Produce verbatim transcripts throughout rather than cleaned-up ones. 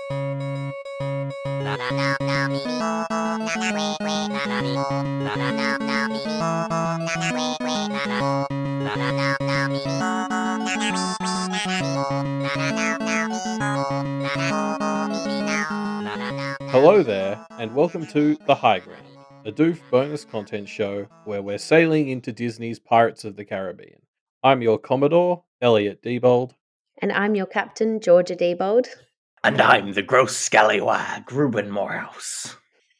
Hello there, and welcome to The High Ground, a Doof bonus content show where we're sailing into Disney's Pirates of the Caribbean. I'm your Commodore, Elliot Diebold. And I'm your captain, Georgia Diebold. And I'm the gross scallywag, Reuben Morehouse.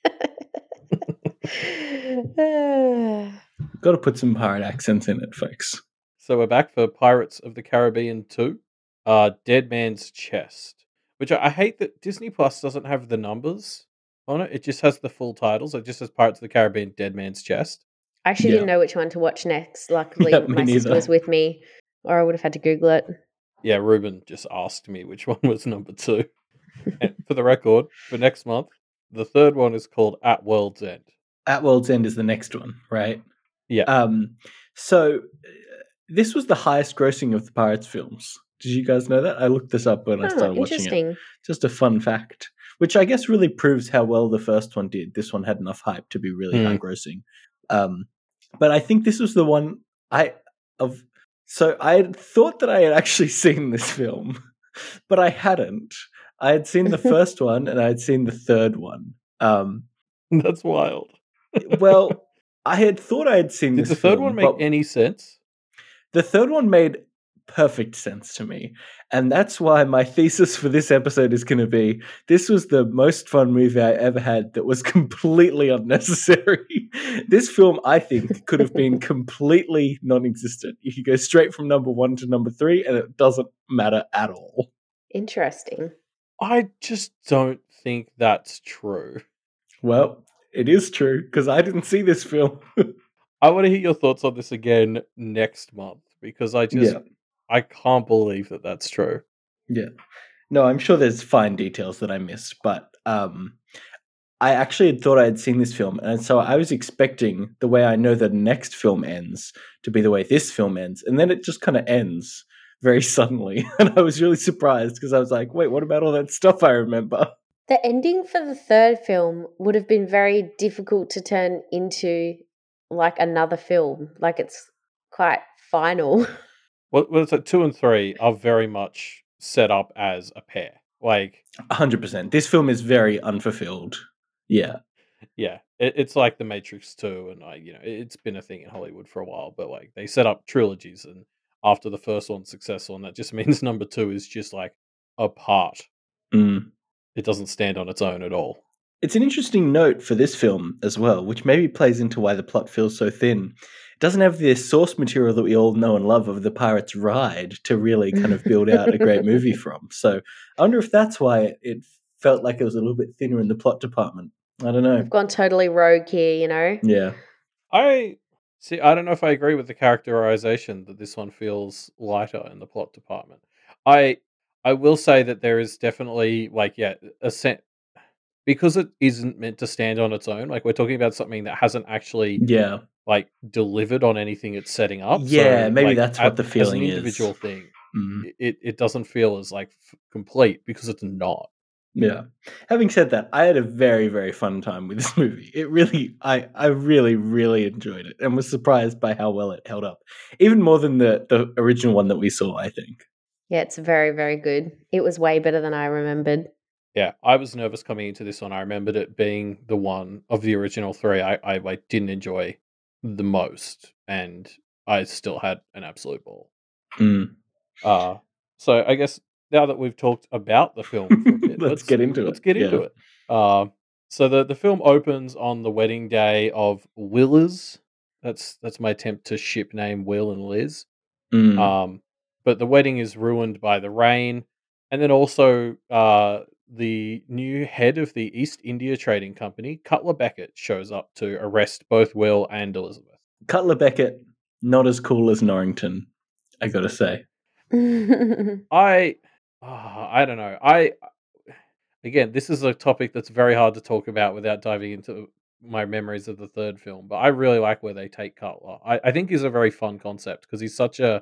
Got to put some pirate accents in it, folks. So we're back for Pirates of the Caribbean two, uh, Dead Man's Chest, which I, I hate that Disney Plus doesn't have the numbers on it. It just has the full titles. It just says Pirates of the Caribbean, Dead Man's Chest. I actually Yeah. didn't know which one to watch next. Luckily, Yeah, me my sister neither. was with me, or I would have had to Google it. Yeah, Ruben just asked me which one was number two. And for the record, for next month, the third one is called At World's End. At World's End is the next one, right? Yeah. Um. So, uh, this was the highest grossing of the Pirates films. Did you guys know that? I looked this up when I Oh, started watching it. interesting. Just a fun fact, which I guess really proves how well the first one did. This one had enough hype to be really Hmm. high grossing. Um, but I think this was the one I of. So I had thought that I had actually seen this film, but I hadn't. I had seen the first one and I had seen the third one. Um, That's wild. well, I had thought I had seen Did this the third film, one make but any sense? the third one made perfect sense to me. And that's why my thesis for this episode is going to be, this was the most fun movie I ever had that was completely unnecessary. This film, I think, could have been completely non-existent. You could go straight from number one to number three and it doesn't matter at all. Interesting. I just don't think that's true. Well, it is true because I didn't see this film. I want to hear your thoughts on this again next month because I just Yeah. I can't believe that that's true. Yeah. No, I'm sure there's fine details that I missed, but um, I actually had thought I had seen this film, and so I was expecting the way I know the next film ends to be the way this film ends, and then it just kind of ends very suddenly, and I was really surprised because I was like, wait, what about all that stuff I remember? The ending for the third film would have been very difficult to turn into like another film. Like it's quite final. Well, well, it's like two and three are very much set up as a pair. Like, one hundred percent. This film is very unfulfilled. Yeah. yeah, it, it's like The Matrix two, and I, you know, it, it's been a thing in Hollywood for a while. But like, they set up trilogies, and after the first one's successful, and that just means number two is just like a part. Mm. It doesn't stand on its own at all. It's an interesting note for this film as well, which maybe plays into why the plot feels so thin. It doesn't have the source material that we all know and love of the Pirates ride to really kind of build out a great movie from. So I wonder if that's why it felt like it was a little bit thinner in the plot department. I don't know. I've gone totally rogue here, you know? Yeah. I see. I don't know if I agree with the characterization that this one feels lighter in the plot department. I I will say that there is definitely like yeah a set because it isn't meant to stand on its own. Like we're talking about something that hasn't actually Yeah. like delivered on anything it's setting up. Yeah, So, maybe like, that's what a- the feeling as is. an individual thing. Mm. It it doesn't feel as like f- complete because it's not. Yeah. Having said that, I had a very, very fun time with this movie. It really, I, I really, really enjoyed it and was surprised by how well it held up. Even more than the, the original one that we saw, I think. Yeah, it's very, very good. It was way better than I remembered. Yeah, I was nervous coming into this one. I remembered it being the one of the original three I, I like didn't enjoy the most, and I still had an absolute ball. Mm. Uh so I guess now that we've talked about the film for a bit, Let's get into let's it. get into Yeah. it. Uh, so the, the film opens on the wedding day of Willers. That's that's my attempt to ship name Will and Liz. Mm. Um, but the wedding is ruined by the rain, and then also uh, the new head of the East India Trading Company, Cutler Beckett, shows up to arrest both Will and Elizabeth. Cutler Beckett, not as cool as Norrington, I gotta say. I, ah, I don't know. I again, this is a topic that's very hard to talk about without diving into my memories of the third film. But I really like where they take Cutler. I, I think he's a very fun concept because he's such a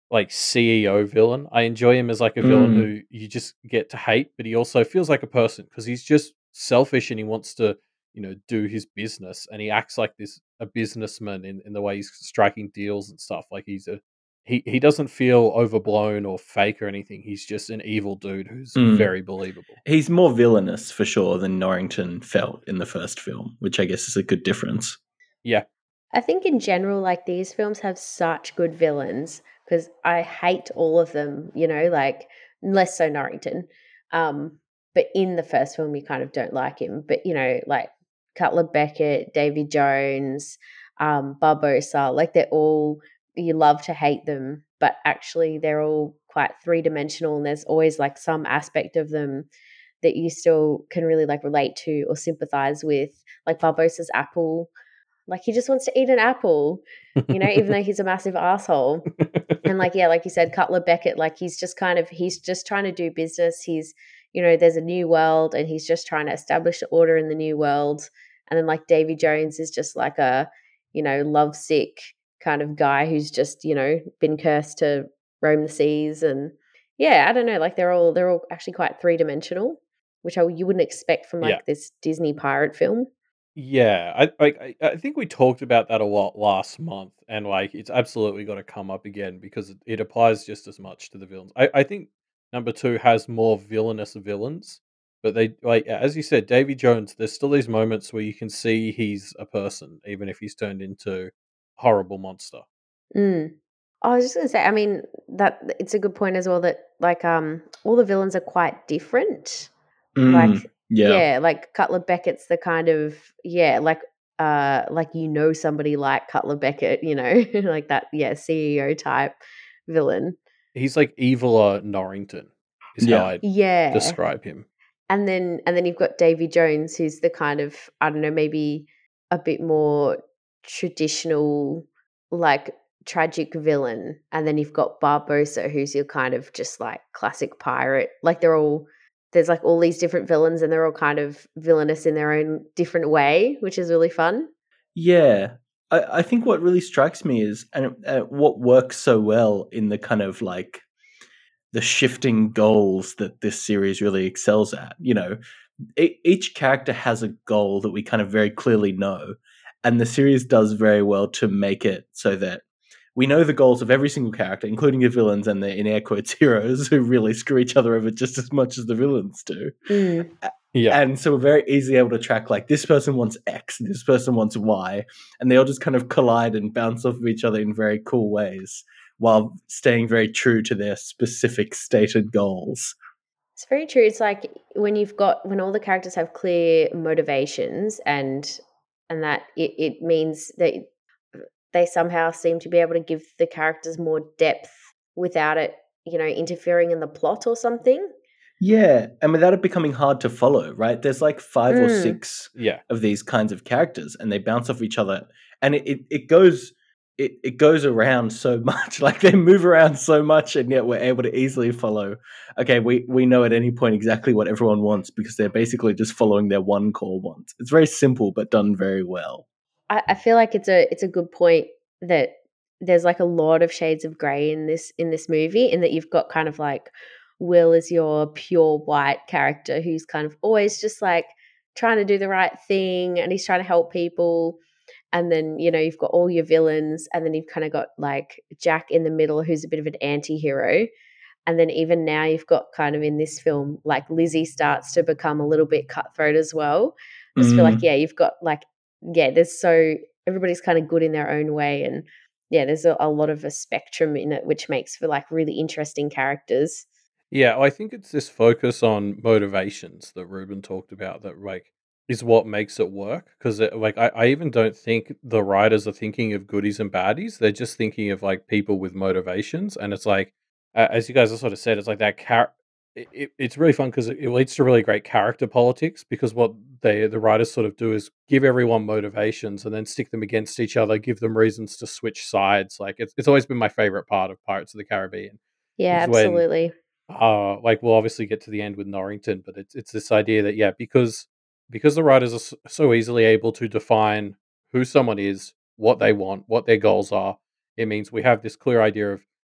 like C E O villain. I enjoy him as like a villain Mm. who you just get to hate, but he also feels like a person because he's just selfish and he wants to, you know, do his business, and he acts like this a businessman in, in the way he's striking deals and stuff. Like he's a he he doesn't feel overblown or fake or anything. He's just an evil dude who's Mm. very believable. He's more villainous for sure than Norrington felt in the first film, which I guess is a good difference. Yeah. I think in general, like these films have such good villains because I hate all of them, you know, like less so Norrington. Um, but in the first film, you kind of don't like him. But, you know, like Cutler Beckett, Davy Jones, um, Barbosa, like they're all, you love to hate them, but actually they're all quite three dimensional and there's always like some aspect of them that you still can really like relate to or sympathize with, like Barbosa's apple. Like he just wants to eat an apple, you know, even though he's a massive asshole. And like, yeah, like you said, Cutler Beckett, like he's just kind of, he's just trying to do business. He's, you know, there's a new world and he's just trying to establish the order in the new world. And then like Davy Jones is just like a, you know, lovesick kind of guy who's just, you know, been cursed to roam the seas. And yeah, I don't know, like they're all, they're all actually quite three dimensional, which I, you wouldn't expect from like Yeah. this Disney pirate film. Yeah, I like I, I think we talked about that a lot last month, and like it's absolutely got to come up again because it, it applies just as much to the villains. I, I think number two has more villainous villains, but they like as you said, Davy Jones. There's still these moments where you can see he's a person, even if he's turned into a horrible monster. Mm. I was just gonna say, I mean, that it's a good point as well that like um all the villains are quite different. Mm, Like yeah. yeah, like Cutler Beckett's the kind of yeah, like uh like you know somebody like Cutler Beckett, you know, like that yeah, C E O type villain. He's like eviler Norrington, is Yeah. how I Yeah. describe him. And then and then you've got Davy Jones who's the kind of I don't know, maybe a bit more traditional like tragic villain. And then you've got Barbosa who's your kind of just like classic pirate. Like they're all there's like all these different villains and they're all kind of villainous in their own different way, which is really fun. Yeah. I, I think what really strikes me is, and uh, what works so well in the kind of like the shifting goals that this series really excels at. You know, e- each character has a goal that we kind of very clearly know, and the series does very well to make it so that we know the goals of every single character, including the villains and the in air quotes heroes who really screw each other over just as much as the villains do. Mm. Yeah. And so we're very easily able to track like this person wants X, this person wants Y, and they all just kind of collide and bounce off of each other in very cool ways while staying very true to their specific stated goals. It's very true. It's like when you've got when all the characters have clear motivations and and that it, it means that they somehow seem to be able to give the characters more depth without it, you know, interfering in the plot or something. Yeah, and without it becoming hard to follow, right? There's like five or Mm. six Yeah. of these kinds of characters, and they bounce off each other, and it it, it goes it, it goes around so much. Like they move around so much, and yet we're able to easily follow. Okay, we we know at any point exactly what everyone wants because they're basically just following their one core wants. It's very simple, but done very well. I, I feel like it's a it's a good point that there's like a lot of shades of grey in this in this movie, in that you've got kind of like Will is your pure white character who's kind of always just like trying to do the right thing and he's trying to help people. And then, you know, you've got all your villains, and then you've kind of got like Jack in the middle who's a bit of an anti-hero. And then even now you've got kind of in this film, like Lizzie starts to become a little bit cutthroat as well. I just feel like, Mm. yeah, you've got like, yeah, there's so, everybody's kind of good in their own way. And yeah, there's a, a lot of a spectrum in it, which makes for like really interesting characters. Yeah, I think it's this focus on motivations that Ruben talked about that like is what makes it work. Because like I, I even don't think the writers are thinking of goodies and baddies. They're just thinking of like people with motivations, and it's like uh, as you guys have sort of said, it's like that char- it, it, it's really fun because it, it leads to really great character politics. Because what they the writers sort of do is give everyone motivations and then stick them against each other, give them reasons to switch sides. Like it's it's always been my favorite part of Pirates of the Caribbean. Yeah, Is when absolutely. uh like we'll obviously get to the end with Norrington, but it's it's this idea that yeah, because because the writers are s- so easily able to define who someone is, what they want, what their goals are, it means we have this clear idea of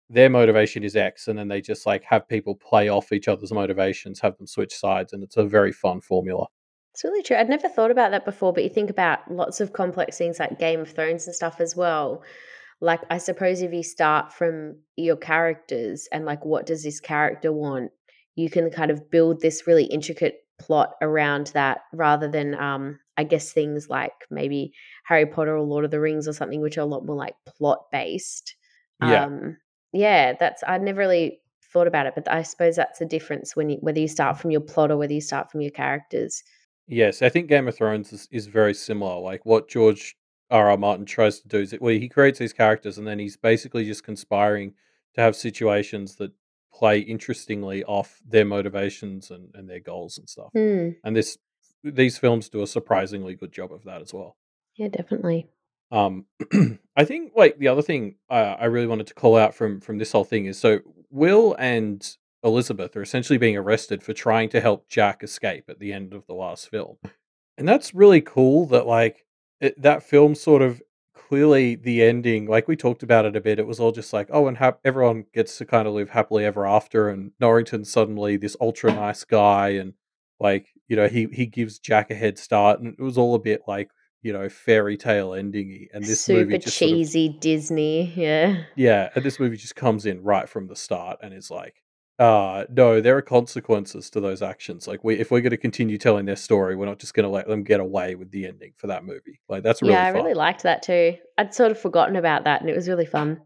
their motivation is X, and then they just like have people play off each other's motivations, have them switch sides, and it's a very fun formula. It's really true. I'd never thought about that before, but you think about lots of complex things like Game of Thrones and stuff as well. Like, I suppose if you start from your characters and like, what does this character want? You can kind of build this really intricate plot around that rather than, um, I guess, things like maybe Harry Potter or Lord of the Rings or something, which are a lot more like plot based. Yeah. Um, yeah, that's, I'd never really thought about it, but I suppose that's the difference when you, whether you start from your plot or whether you start from your characters. Yes, I think Game of Thrones is, is very similar. Like what George R. R. Martin tries to do is, well, he creates these characters, and then he's basically just conspiring to have situations that play interestingly off their motivations and, and their goals and stuff. Mm, And this these films do a surprisingly good job of that as well. yeah, definitely. Um, I think like the other thing uh, I really wanted to call out from from this whole thing is so Will and Elizabeth are essentially being arrested for trying to help Jack escape at the end of the last film, and that's really cool. That like it, that film sort of clearly the ending, like we talked about it a bit. It was all just like, oh, and hap- everyone gets to kind of live happily ever after, and Norrington's suddenly this ultra nice guy, and like you know he he gives Jack a head start, and it was all a bit like you know, fairy tale ending, and this Super movie just sort of cheesy Disney, yeah. yeah, and this movie just comes in right from the start and is like, uh no, there are consequences to those actions. Like we if we're going to continue telling their story, we're not just going to let them get away with the ending for that movie. Like that's Yeah, really I fun. really liked that too. I'd sort of forgotten about that and it was really fun.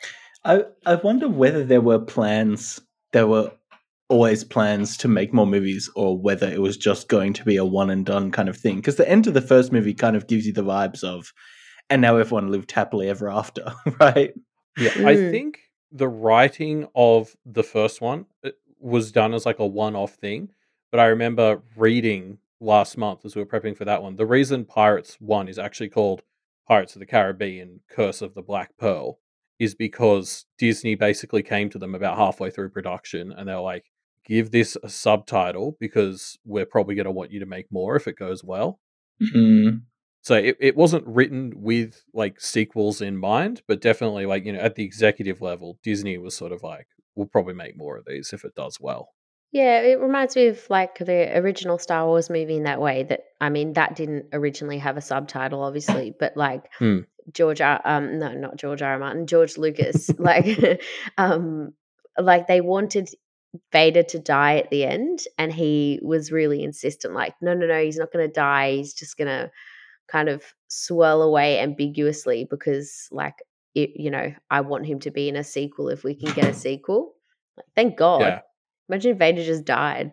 I I wonder whether there were plans. There were always plans to make more movies, or whether it was just going to be a one and done kind of thing. Because the end of the first movie kind of gives you the vibes of, and now everyone lived happily ever after, right? Yeah, I Mm. think the writing of the first one uh, was done as like a one-off thing, but I remember reading last month as we were prepping for that one, the reason Pirates one is actually called Pirates of the Caribbean: Curse of the Black Pearl is because Disney basically came to them about halfway through production and they're like, give this a subtitle because we're probably going to want you to make more if it goes well. Mm. So it, it wasn't written with like sequels in mind, but definitely like, you know, at the executive level, Disney was sort of like, we'll probably make more of these if it does well. Yeah, it reminds me of like the original Star Wars movie in that way that I mean that didn't originally have a subtitle obviously, but like Hmm. George R um no, not George R. R. Martin, George Lucas, like um like they wanted Vader to die at the end and he was really insistent like no no no he's not going to die, he's just going to kind of swirl away ambiguously because like it, you know, I want him to be in a sequel if we can get a sequel. Like, thank God. Yeah. Imagine if Vader just died.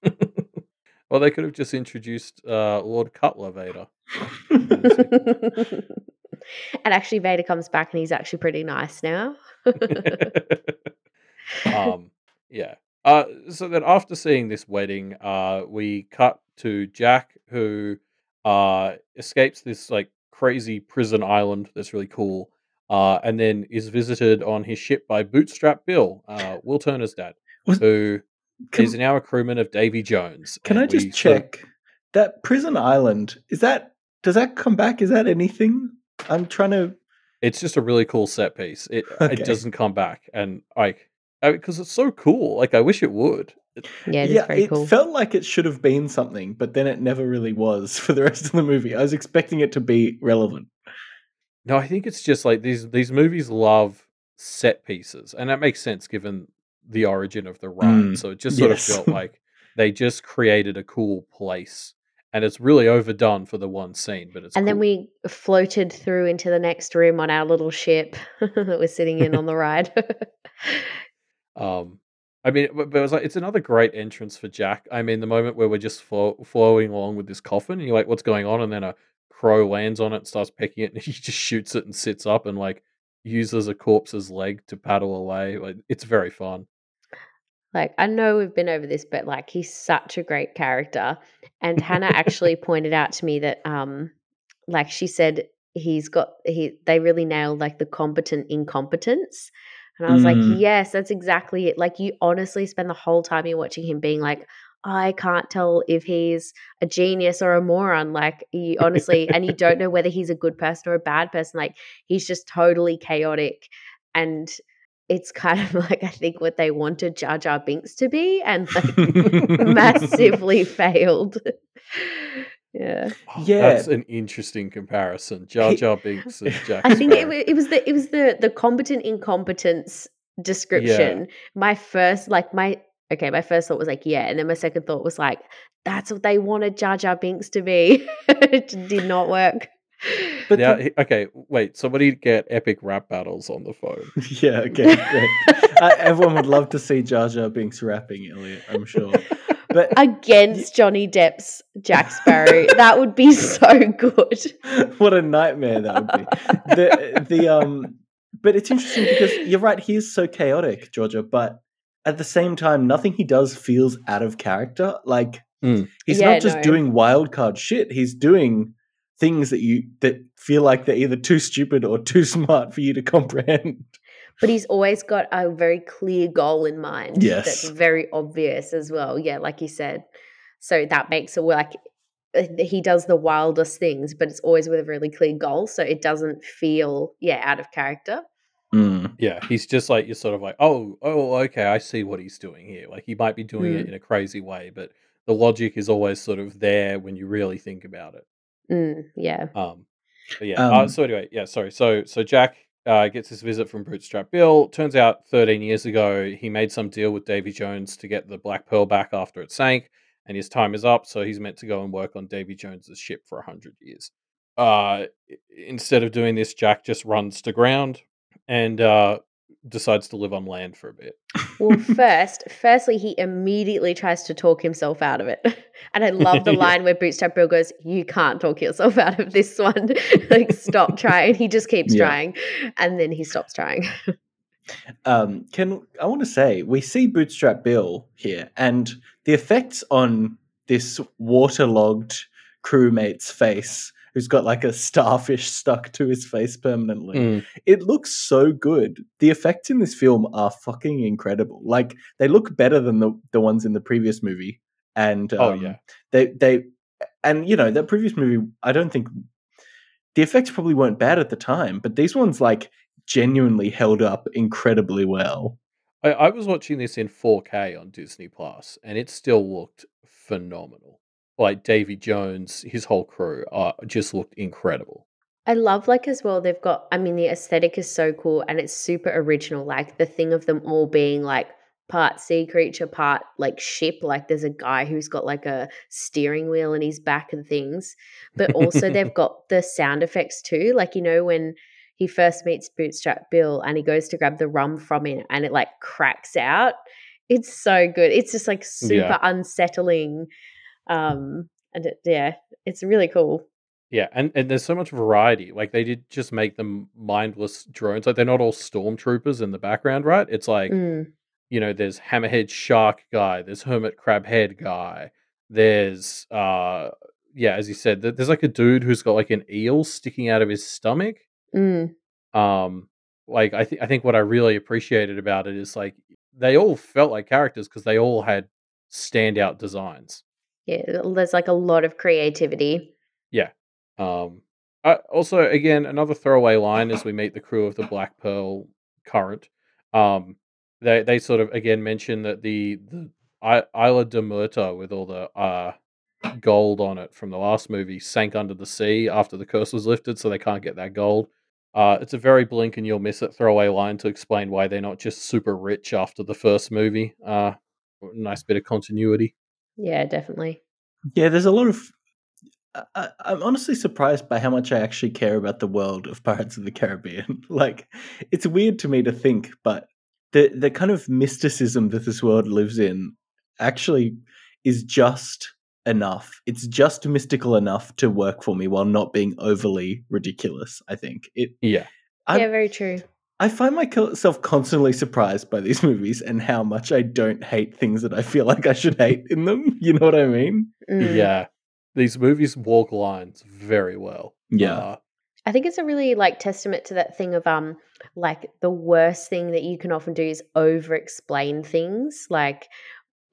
Well, they could have just introduced uh, Lord Cutler Vader. And actually Vader comes back and he's actually pretty nice now. um, yeah. Uh, so then after seeing this wedding, uh, we cut to Jack who uh, escapes this like crazy prison island that's really cool, uh, and then is visited on his ship by Bootstrap Bill, uh, Will Turner's dad, Was- who Can, is now a crewman of Davy Jones. can and I just we sort of- check that prison island? Is that does that come back? Is that anything? I'm trying to. it's just a really cool set piece. It Okay. it doesn't come back, and like because it's so cool. Like I wish it would. It- Yeah, it is Yeah, very it cool. felt like it should have been something, but then it never really was for the rest of the movie. I was expecting it to be relevant. No, I think it's just like these these movies love set pieces, and that makes sense given the origin of the ride. Mm, So it just sort yes. of felt like they just created a cool place, and it's really overdone for the one scene, but it's And then cool. we floated through into the next room on our little ship that we're sitting in on the ride. Um, I mean, but, but it was like it's another great entrance for Jack. I mean, the moment where we're just flow, flowing along with this coffin, and you're like, "What's going on?" And then a crow lands on it, and starts pecking it, and he just shoots it and sits up and like uses a corpse's leg to paddle away. Like it's very fun. Like, I know we've been over this, but like he's such a great character. And Hannah actually pointed out to me that um like she said he's got he they really nailed like the competent incompetence. And I was like, Mm. yes, that's exactly it. Like you honestly spend the whole time you're watching him being like, I can't tell if he's a genius or a moron. Like you honestly, and you don't know whether he's a good person or a bad person. Like he's just totally chaotic. And it's kind of like I think what they wanted Jar Jar Binks to be, and like massively failed. Yeah, Oh, Yeah. that's an interesting comparison. Jar He- Jar Binks and Jack I think it, Sparrow. wa- it was the it was the the competent incompetence description. My first like my okay, my first thought was like yeah, and then my second thought was like that's what they wanted Jar Jar Binks to be. It just did not work. But Now, the- he- okay, wait. Somebody get epic rap battles on the phone. yeah, okay, great. uh, everyone would love to see Jar Jar Binks rapping, Elliot, I'm sure. But Against Johnny Depp's Jack Sparrow, that would be so good. what a nightmare that would be. The the um but it's interesting because you're right, he is so chaotic, Georgia, but at the same time, nothing he does feels out of character. Like Mm. he's Yeah, not just no. doing wild card shit, he's doing things that you that feel like they're either too stupid or too smart for you to comprehend. But he's always got a very clear goal in mind. Yes. That's very obvious as well. Yeah, like you said. So that makes it like uh, he does the wildest things, but it's always with a really clear goal. So it doesn't feel, yeah, out of character. Mm. Yeah, he's just like you're sort of like, oh, oh, okay, I see what he's doing here. Like he might be doing it Mm. in a crazy way, but the logic is always sort of there when you really think about it. Mm, yeah. Um, but yeah. uh, Um, so anyway, yeah. Sorry. So so Jack uh, gets this visit from Bootstrap Bill. Turns out thirteen years ago he made some deal with Davy Jones to get the Black Pearl back after it sank, and his time is up. So he's meant to go and work on Davy Jones's ship for a hundred years. Uh, i- instead of doing this, Jack just runs to ground and uh, decides to live on land for a bit. Well, first, firstly, he immediately tries to talk himself out of it. And I love the Yeah. line where Bootstrap Bill goes, you can't talk yourself out of this one. Like, stop trying. He just keeps Yeah. trying. And then he stops trying. Um, can I want to say we see Bootstrap Bill here, and the effects on this waterlogged crewmate's face, who's got like a starfish stuck to his face permanently. Mm. It looks so good. The effects in this film are fucking incredible. Like they look better than the the ones in the previous movie. And um, Oh, yeah. they they and you know that previous movie. I don't think the effects probably weren't bad at the time, but these ones like genuinely held up incredibly well. I, I was watching this in four K on Disney Plus, and it still looked phenomenal. Like Davy Jones, his whole crew uh, just looked incredible. I love, like, as well, they've got, I mean, the aesthetic is so cool and it's super original. Like, the thing of them all being like part sea creature, part like ship. Like, there's a guy who's got like a steering wheel in his back and things. But also, they've got the sound effects too. Like, you know, when he first meets Bootstrap Bill and he goes to grab the rum from him and it like cracks out. It's so good. It's just like super Yeah. unsettling. Um, and it, yeah, it's really cool. Yeah, and, and there's so much variety. Like they did just make them mindless drones. Like they're not all stormtroopers in the background, right? It's like, Mm. you know, there's hammerhead shark guy, there's hermit crab head guy, there's uh yeah, as you said, th- there's like a dude who's got like an eel sticking out of his stomach. Mm. Um like I think I think what I really appreciated about it is like they all felt like characters because they all had standout designs. Yeah, there's like a lot of creativity. Yeah. Um, I, also, again, another throwaway line as we meet the crew of the Black Pearl Current. Um, they they sort of again mention that the the I- Isla de Muerta with all the uh gold on it from the last movie sank under the sea after the curse was lifted, so they can't get that gold. Uh, it's a very blink and you'll miss it throwaway line to explain why they're not just super rich after the first movie. Uh, nice bit of continuity. Yeah, definitely. Yeah, there's a lot of. I, I'm honestly surprised by how much I actually care about the world of Pirates of the Caribbean. Like, it's weird to me to think, but the the kind of mysticism that this world lives in actually is just enough. It's just mystical enough to work for me while not being overly ridiculous. I think it. Yeah. I, yeah, very true. I find myself constantly surprised by these movies and how much I don't hate things that I feel like I should hate in them. You know what I mean? Mm. Yeah. These movies walk lines very well. Yeah. Uh, I think it's a really like testament to that thing of um like the worst thing that you can often do is over explain things. Like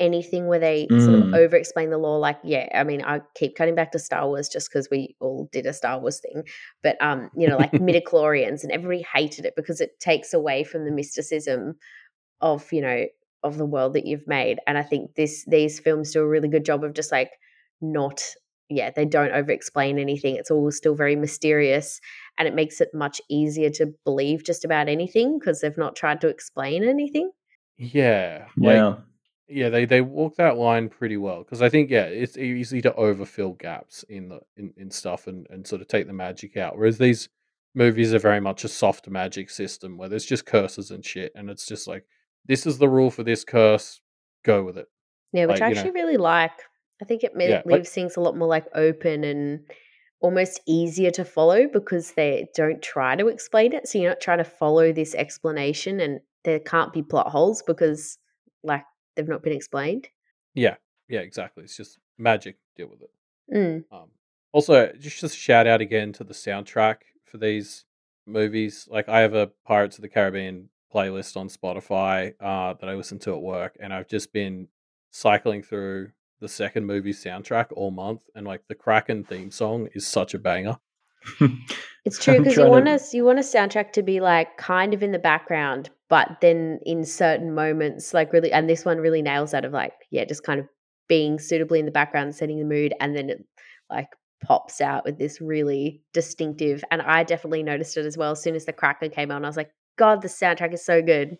anything where they sort of Mm. over explain the lore. Like, yeah, I mean, I keep cutting back to Star Wars just because we all did a Star Wars thing. But, um, you know, like midichlorians, and everybody hated it because it takes away from the mysticism of, you know, of the world that you've made. And I think this these films do a really good job of just like not, yeah, they don't over explain anything. It's all still very mysterious, and it makes it much easier to believe just about anything because they've not tried to explain anything. Yeah, like Yeah. yeah, they they walk that line pretty well because I think yeah, it's easy to overfill gaps in the in, in stuff and and sort of take the magic out. Whereas these movies are very much a soft magic system where there's just curses and shit, and it's just like this is the rule for this curse, go with it. Yeah, which Like I you know, actually really like. I think it ma- yeah, like leaves things a lot more like open and almost easier to follow because they don't try to explain it. So you're not trying to follow this explanation, and there can't be plot holes because like they've not been explained. yeah, yeah, exactly. It's just magic. Deal with it. Mm. Um, also, just a shout out again to the soundtrack for these movies. Like, I have a Pirates of the Caribbean playlist on Spotify uh, that I listen to at work, and I've just been cycling through the second movie soundtrack all month, and like the Kraken theme song is such a banger. It's true I'm because you trying want to. us you want a soundtrack to be like kind of in the background, but then in certain moments, like really, and this one really nails that of like, yeah, just kind of being suitably in the background, setting the mood, and then it like pops out with this really distinctive. And I definitely noticed it as well. As soon as the Cracker came on, I was like, God, the soundtrack is so good.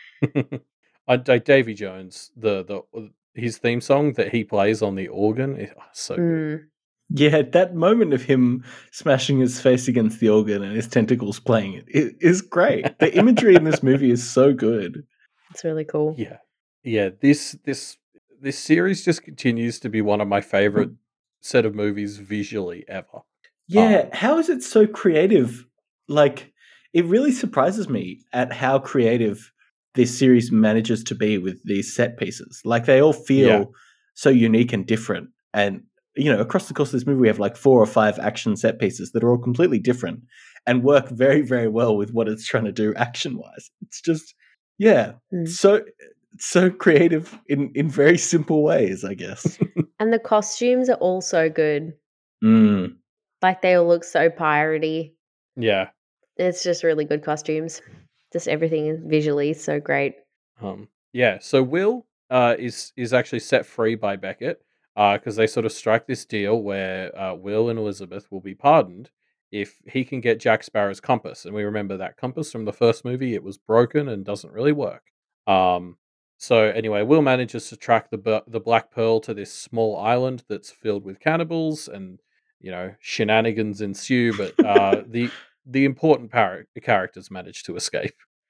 I like Davy Jones, the the his theme song that he plays on the organ is oh, so good. Mm. Yeah, that moment of him smashing his face against the organ and his tentacles playing it i- is great. The imagery in this movie is so good. It's really cool. Yeah, yeah. This this this series just continues to be one of my favorite set of movies visually ever. Yeah, Um, how is it so creative? Like, it really surprises me at how creative this series manages to be with these set pieces. Like, they all feel Yeah. so unique and different. And, you know, across the course of this movie, we have like four or five action set pieces that are all completely different and work very, very well with what it's trying to do action wise. It's just, yeah, Mm. so so creative in, in very simple ways, I guess. And the costumes are all so good. Mm. Like they all look so piratey. yeah. It's just really good costumes. Just everything is visually so great. Um, yeah. So Will uh, is is actually set free by Beckett because they sort of strike this deal where uh, Will and Elizabeth will be pardoned if he can get Jack Sparrow's compass. And we remember that compass from the first movie; it was broken and doesn't really work. Um, so anyway, Will manages to track the bu- the Black Pearl to this small island that's filled with cannibals, and you know shenanigans ensue. But uh, the the important par- characters manage to escape.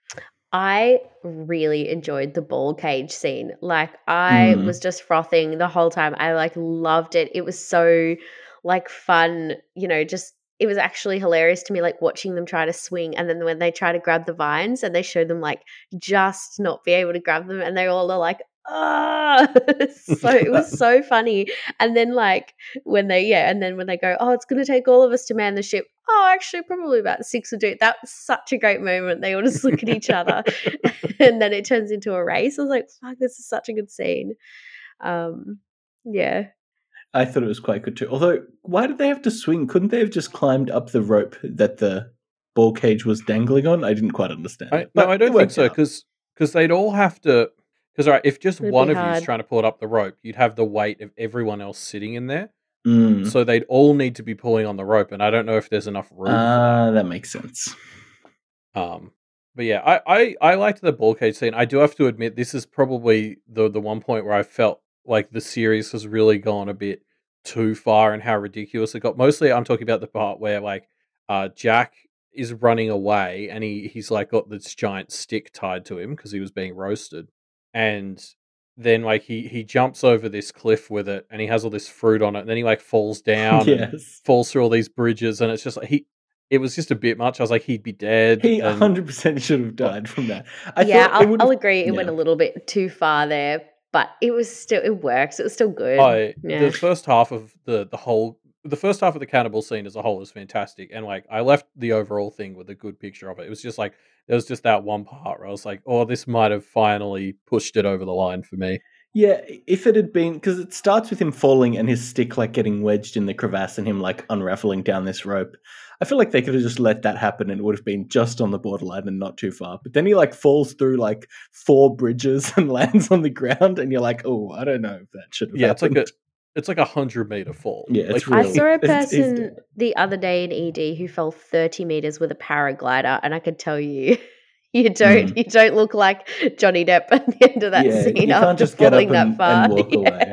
I really enjoyed the ball cage scene. Like I Mm. was just frothing the whole time. I like loved it. It was so like fun, you know, just it was actually hilarious to me like watching them try to swing, and then when they try to grab the vines and they show them like just not be able to grab them, and they all are like, ah, so it was so funny. And then like when they yeah, and then when they go, oh, it's gonna take all of us to man the ship. Oh, actually, probably about six would do it. That was such a great moment. They all just look at each other, and then it turns into a race. I was like, "Fuck, this is such a good scene." Um, yeah, I thought it was quite good too. Although, why did they have to swing? Couldn't they have just climbed up the rope that the ball cage was dangling on? I didn't quite understand I, it. no, But I it don't think worked so out. because they'd all have to. Because right, if just It'd one be of you is hard. trying to pull it up the rope, you'd have the weight of everyone else sitting in there. Mm. So they'd all need to be pulling on the rope, and I don't know if there's enough room for Ah, that makes sense. that. Um, but yeah, I, I, I liked the ball cage scene. I do have to admit, this is probably the the one point where I felt like the series has really gone a bit too far and how ridiculous it got. Mostly, I'm talking about the part where like uh, Jack is running away, and he he's like got this giant stick tied to him because he was being roasted, and then like he he jumps over this cliff with it, and he has all this fruit on it, and then he like falls down and Yes. falls through all these bridges, and it's just like he it was just a bit much. I was like, he'd be dead. He and one hundred percent should have died from that. I yeah, thought it I'll, would I'll have. agree. It went Yeah. a little bit too far there, but it was still it works. It was still good. I Yeah, the first half of the the whole the first half of the cannibal scene as a whole is fantastic, and like I left the overall thing with a good picture of it. It was just like there was just that one part where I was like, oh, this might have finally pushed it over the line for me. Yeah, if it had been, because it starts with him falling and his stick like getting wedged in the crevasse and him like unraveling down this rope. I feel like they could have just let that happen and it would have been just on the borderline and not too far. But then he like falls through like four bridges and lands on the ground, and you're like, oh, I don't know if that should have Yeah, happened. it's like a it's like a hundred meter fall. Yeah, it's like, I really. saw a it's- he's person dead. the other day in E D who fell thirty meters with a paraglider, and I could tell you, you don't, you don't look like Johnny Depp at the end of that Yeah, scene you can't after just get up falling that and- far. and walk away.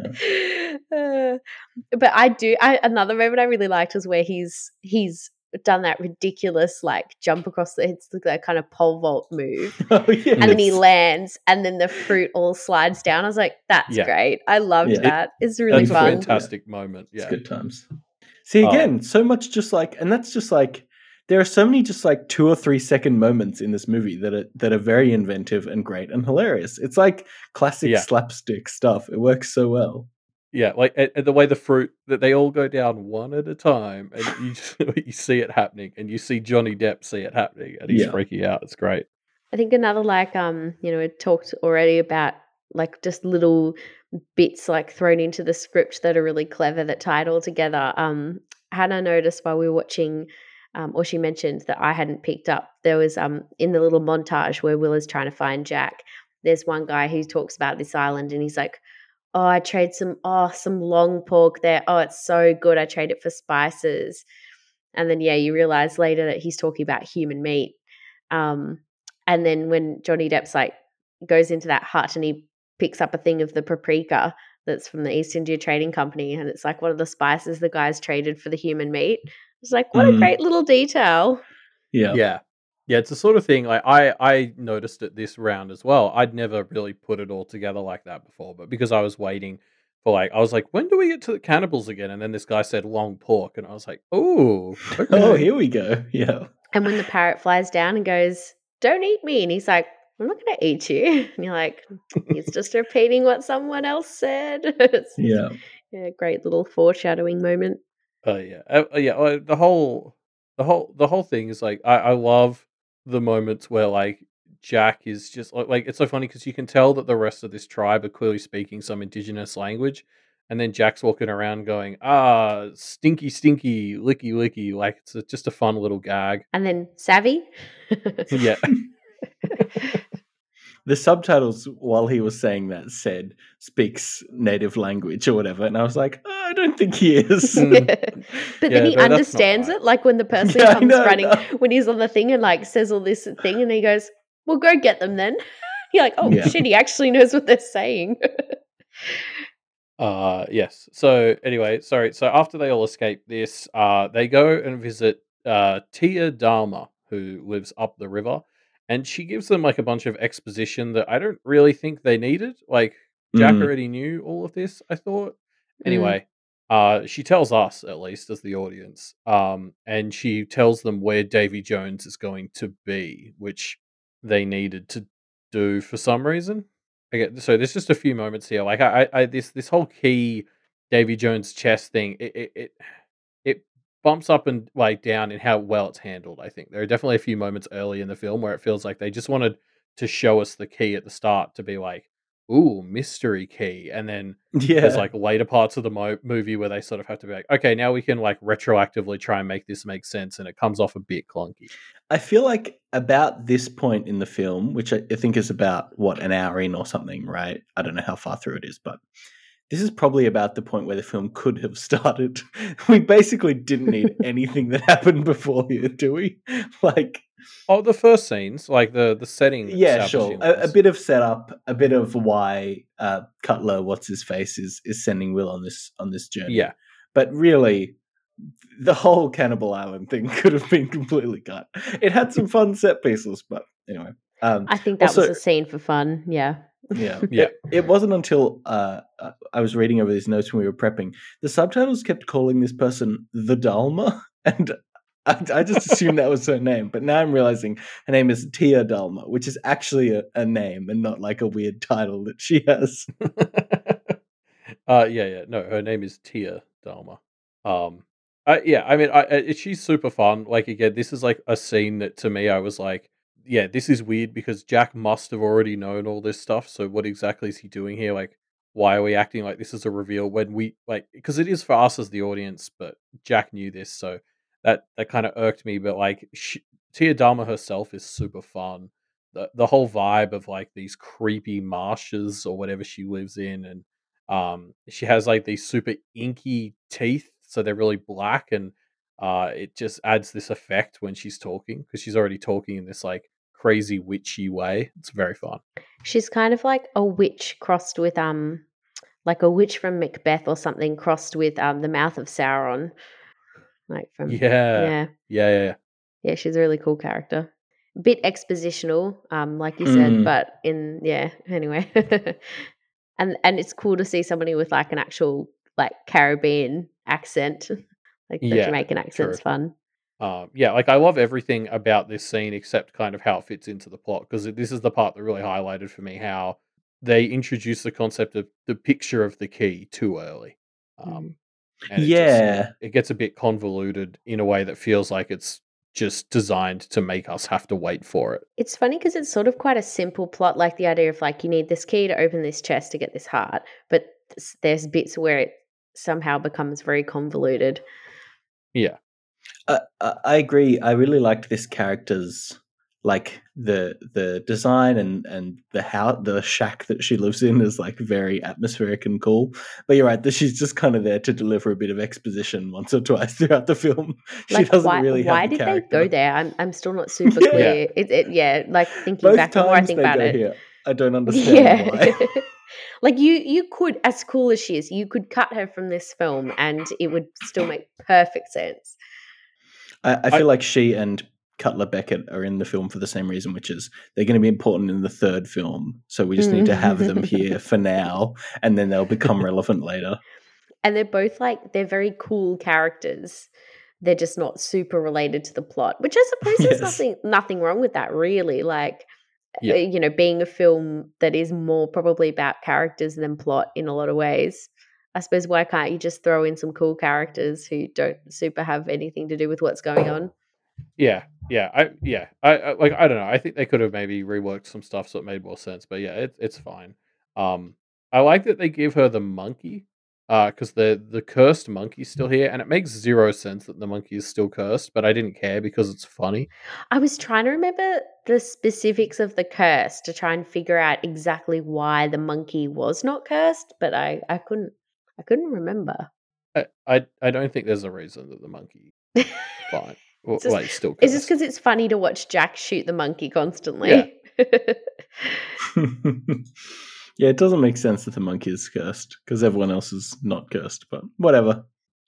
Uh, but I do. I, another moment I really liked was where he's he's done that ridiculous like jump across the it's that kind of pole vault move. Oh, yes. And then he lands, and then the fruit all slides down. I was like, "That's Yeah. great! I loved Yeah. that. It's really That's a fun." fantastic moment. It's Yeah. good times. See, Oh. again, so much just like, and that's just like, there are so many just like two or three second moments in this movie that are that are very inventive and great and hilarious. It's like classic Yeah. slapstick stuff. It works so well. Yeah, like and, and the way the fruit that they all go down one at a time, and you just, you see it happening, and you see Johnny Depp see it happening, and he's Yeah. freaking out. It's great. I think another like um you know we talked already about like just little bits like thrown into the script that are really clever that tie it all together. Um, Hannah noticed while we were watching, um, or she mentioned that I hadn't picked up. There was um in the little montage where Will is trying to find Jack. There's one guy who talks about this island, and he's like, "Oh, I trade some oh some long pork there. Oh, it's so good. I trade it for spices." And then yeah, you realize later that he's talking about human meat. Um, and then when Johnny Depp's like goes into that hut and he picks up a thing of the paprika that's from the East India Trading Company, and it's like one of the spices the guys traded for the human meat. It's like, what a Mm. great little detail. Yeah. Yeah, yeah, it's the sort of thing. Like I, I noticed it this round as well. I'd never really put it all together like that before, but because I was waiting for like, I was like, when do we get to the cannibals again? And then this guy said long pork, and I was like, oh, okay. Oh, here we go. Yeah. And when the parrot flies down and goes, "Don't eat me," and he's like, "I'm not going to eat you," and you're like, he's just repeating what someone else said. It's Yeah. yeah, great little foreshadowing moment. Oh yeah, uh, uh, yeah. uh, The whole, the whole, the whole thing is like I, I love the moments where like Jack is just like, like it's so funny because you can tell that the rest of this tribe are clearly speaking some indigenous language, and then Jack's walking around going, "Ah, stinky, stinky, licky, licky." Like it's a, just a fun little gag. And then Savvy. Yeah, The subtitles while he was saying that said speaks native language or whatever, and I was like, oh, I don't think he is. Mm. But Yeah, then he no, that's not understands right. it, like when the person Yeah, I comes know, running, no. when he's on the thing and like says all this thing, and he goes, "Well, go get them then." You're like, "Oh Yeah. shit, he actually knows what they're saying." Uh yes. So anyway, sorry. So after they all escape this, uh they go and visit uh Tia Dharma, who lives up the river, and she gives them like a bunch of exposition that I don't really think they needed. Like Jack Mm. already knew all of this, I thought. Anyway, uh she tells us at least as the audience. Um and she tells them where Davy Jones is going to be, which they needed to do for some reason. Okay, so there's just a few moments here. Like I, I, I this this whole key Davy Jones chess thing, it, it it it bumps up and like down in how well it's handled. I think there are definitely a few moments early in the film where it feels like they just wanted to show us the key at the start to be like, ooh, mystery key, and then Yeah. there's like later parts of the mo- movie where they sort of have to be like, okay, now we can like retroactively try and make this make sense, and it comes off a bit clunky. I feel like about this point in the film, which I I think is about, what, an hour in or something, right? I don't know how far through it is, but this is probably about the point where the film could have started. We basically didn't need anything that happened before here, do we? Like, Oh, the first scenes, like the the setting. yeah, establishing sure. A, a was- bit of setup, a bit of why uh, Cutler, what's his face, is is sending Will on this on this journey. Yeah. But really, the whole Cannibal Island thing could have been completely cut. It had some fun set pieces, but anyway. Um, I think that Also- was a scene for fun. Yeah. yeah, Yeah. It, it wasn't until uh, uh, I was reading over these notes when we were prepping. The subtitles kept calling this person the Dalma, and I, I just assumed that was her name. But now I'm realizing her name is Tia Dalma, which is actually a, a name and not like a weird title that she has. uh, yeah, yeah. No, her name is Tia Dharma. Um, I, yeah, I mean, I, I, she's super fun. Like again, this is like a scene that to me, I was like, yeah, this is weird because Jack must have already known all this stuff. So what exactly is he doing here? Like, why are we acting like this is a reveal when we like? Because it is for us as the audience, but Jack knew this, so that that kind of irked me. But like, she, Tia Dama herself is super fun. The the whole vibe of like these creepy marshes or whatever she lives in, and um, she has like these super inky teeth, so they're really black, and uh, it just adds this effect when she's talking because she's already talking in this like crazy witchy way. It's very fun. She's kind of like a witch crossed with um like a witch from Macbeth or something crossed with um the mouth of Sauron. Like from Yeah, yeah. yeah, yeah, yeah. Yeah, she's a really cool character. A bit expositional, um, like you Mm. said, but in yeah, anyway. and and it's cool to see somebody with like an actual like Caribbean accent. Like the Yeah, Jamaican accent's true. fun. Um, yeah, like I love everything about this scene except kind of how it fits into the plot because this is the part that really highlighted for me how they introduce the concept of the picture of the key too early. Um, Mm. and it just Yeah. it, it gets a bit convoluted in a way that feels like it's just designed to make us have to wait for it. It's funny because it's sort of quite a simple plot, like the idea of like you need this key to open this chest to get this heart, but s- there's bits where it somehow becomes very convoluted. Yeah. Uh, I I agree. I really liked this character's like the the design and and the how the shack that she lives in is like very atmospheric and cool. But you're right that she's just kind of there to deliver a bit of exposition once or twice throughout the film. She Like doesn't why really have why a did character. they go there? I'm I'm still not super Yeah. clear. It, it yeah, like thinking Both back the more I times think they about go it. here, I don't understand Yeah. why. Like you you could, as cool as she is, you could cut her from this film and it would still make perfect sense. I, I I- feel like she and Cutler Beckett are in the film for the same reason, which is they're going to be important in the third film. So we just need to have them here for now, and then they'll become relevant later. And they're both like they're very cool characters. They're just not super related to the plot, which I suppose there's Yes. nothing nothing wrong with that, really. Like, Yeah. uh, you know, being a film that is more probably about characters than plot in a lot of ways. I suppose why can't you just throw in some cool characters who don't super have anything to do with what's going on? Yeah, yeah, I yeah, I, I like I don't know. I think they could have maybe reworked some stuff so it made more sense. But yeah, it's it's fine. Um, I like that they give her the monkey, uh, because the the cursed monkey's still here, and it makes zero sense that the monkey is still cursed. But I didn't care because it's funny. I was trying to remember the specifics of the curse to try and figure out exactly why the monkey was not cursed, but I, I couldn't I couldn't remember. I, I I don't think there's a reason that the monkey fine, well, It's just- like still It's just cursed. because it's funny to watch Jack shoot the monkey constantly. Yeah. Yeah, it doesn't make sense that the monkey is cursed because everyone else is not cursed, but whatever.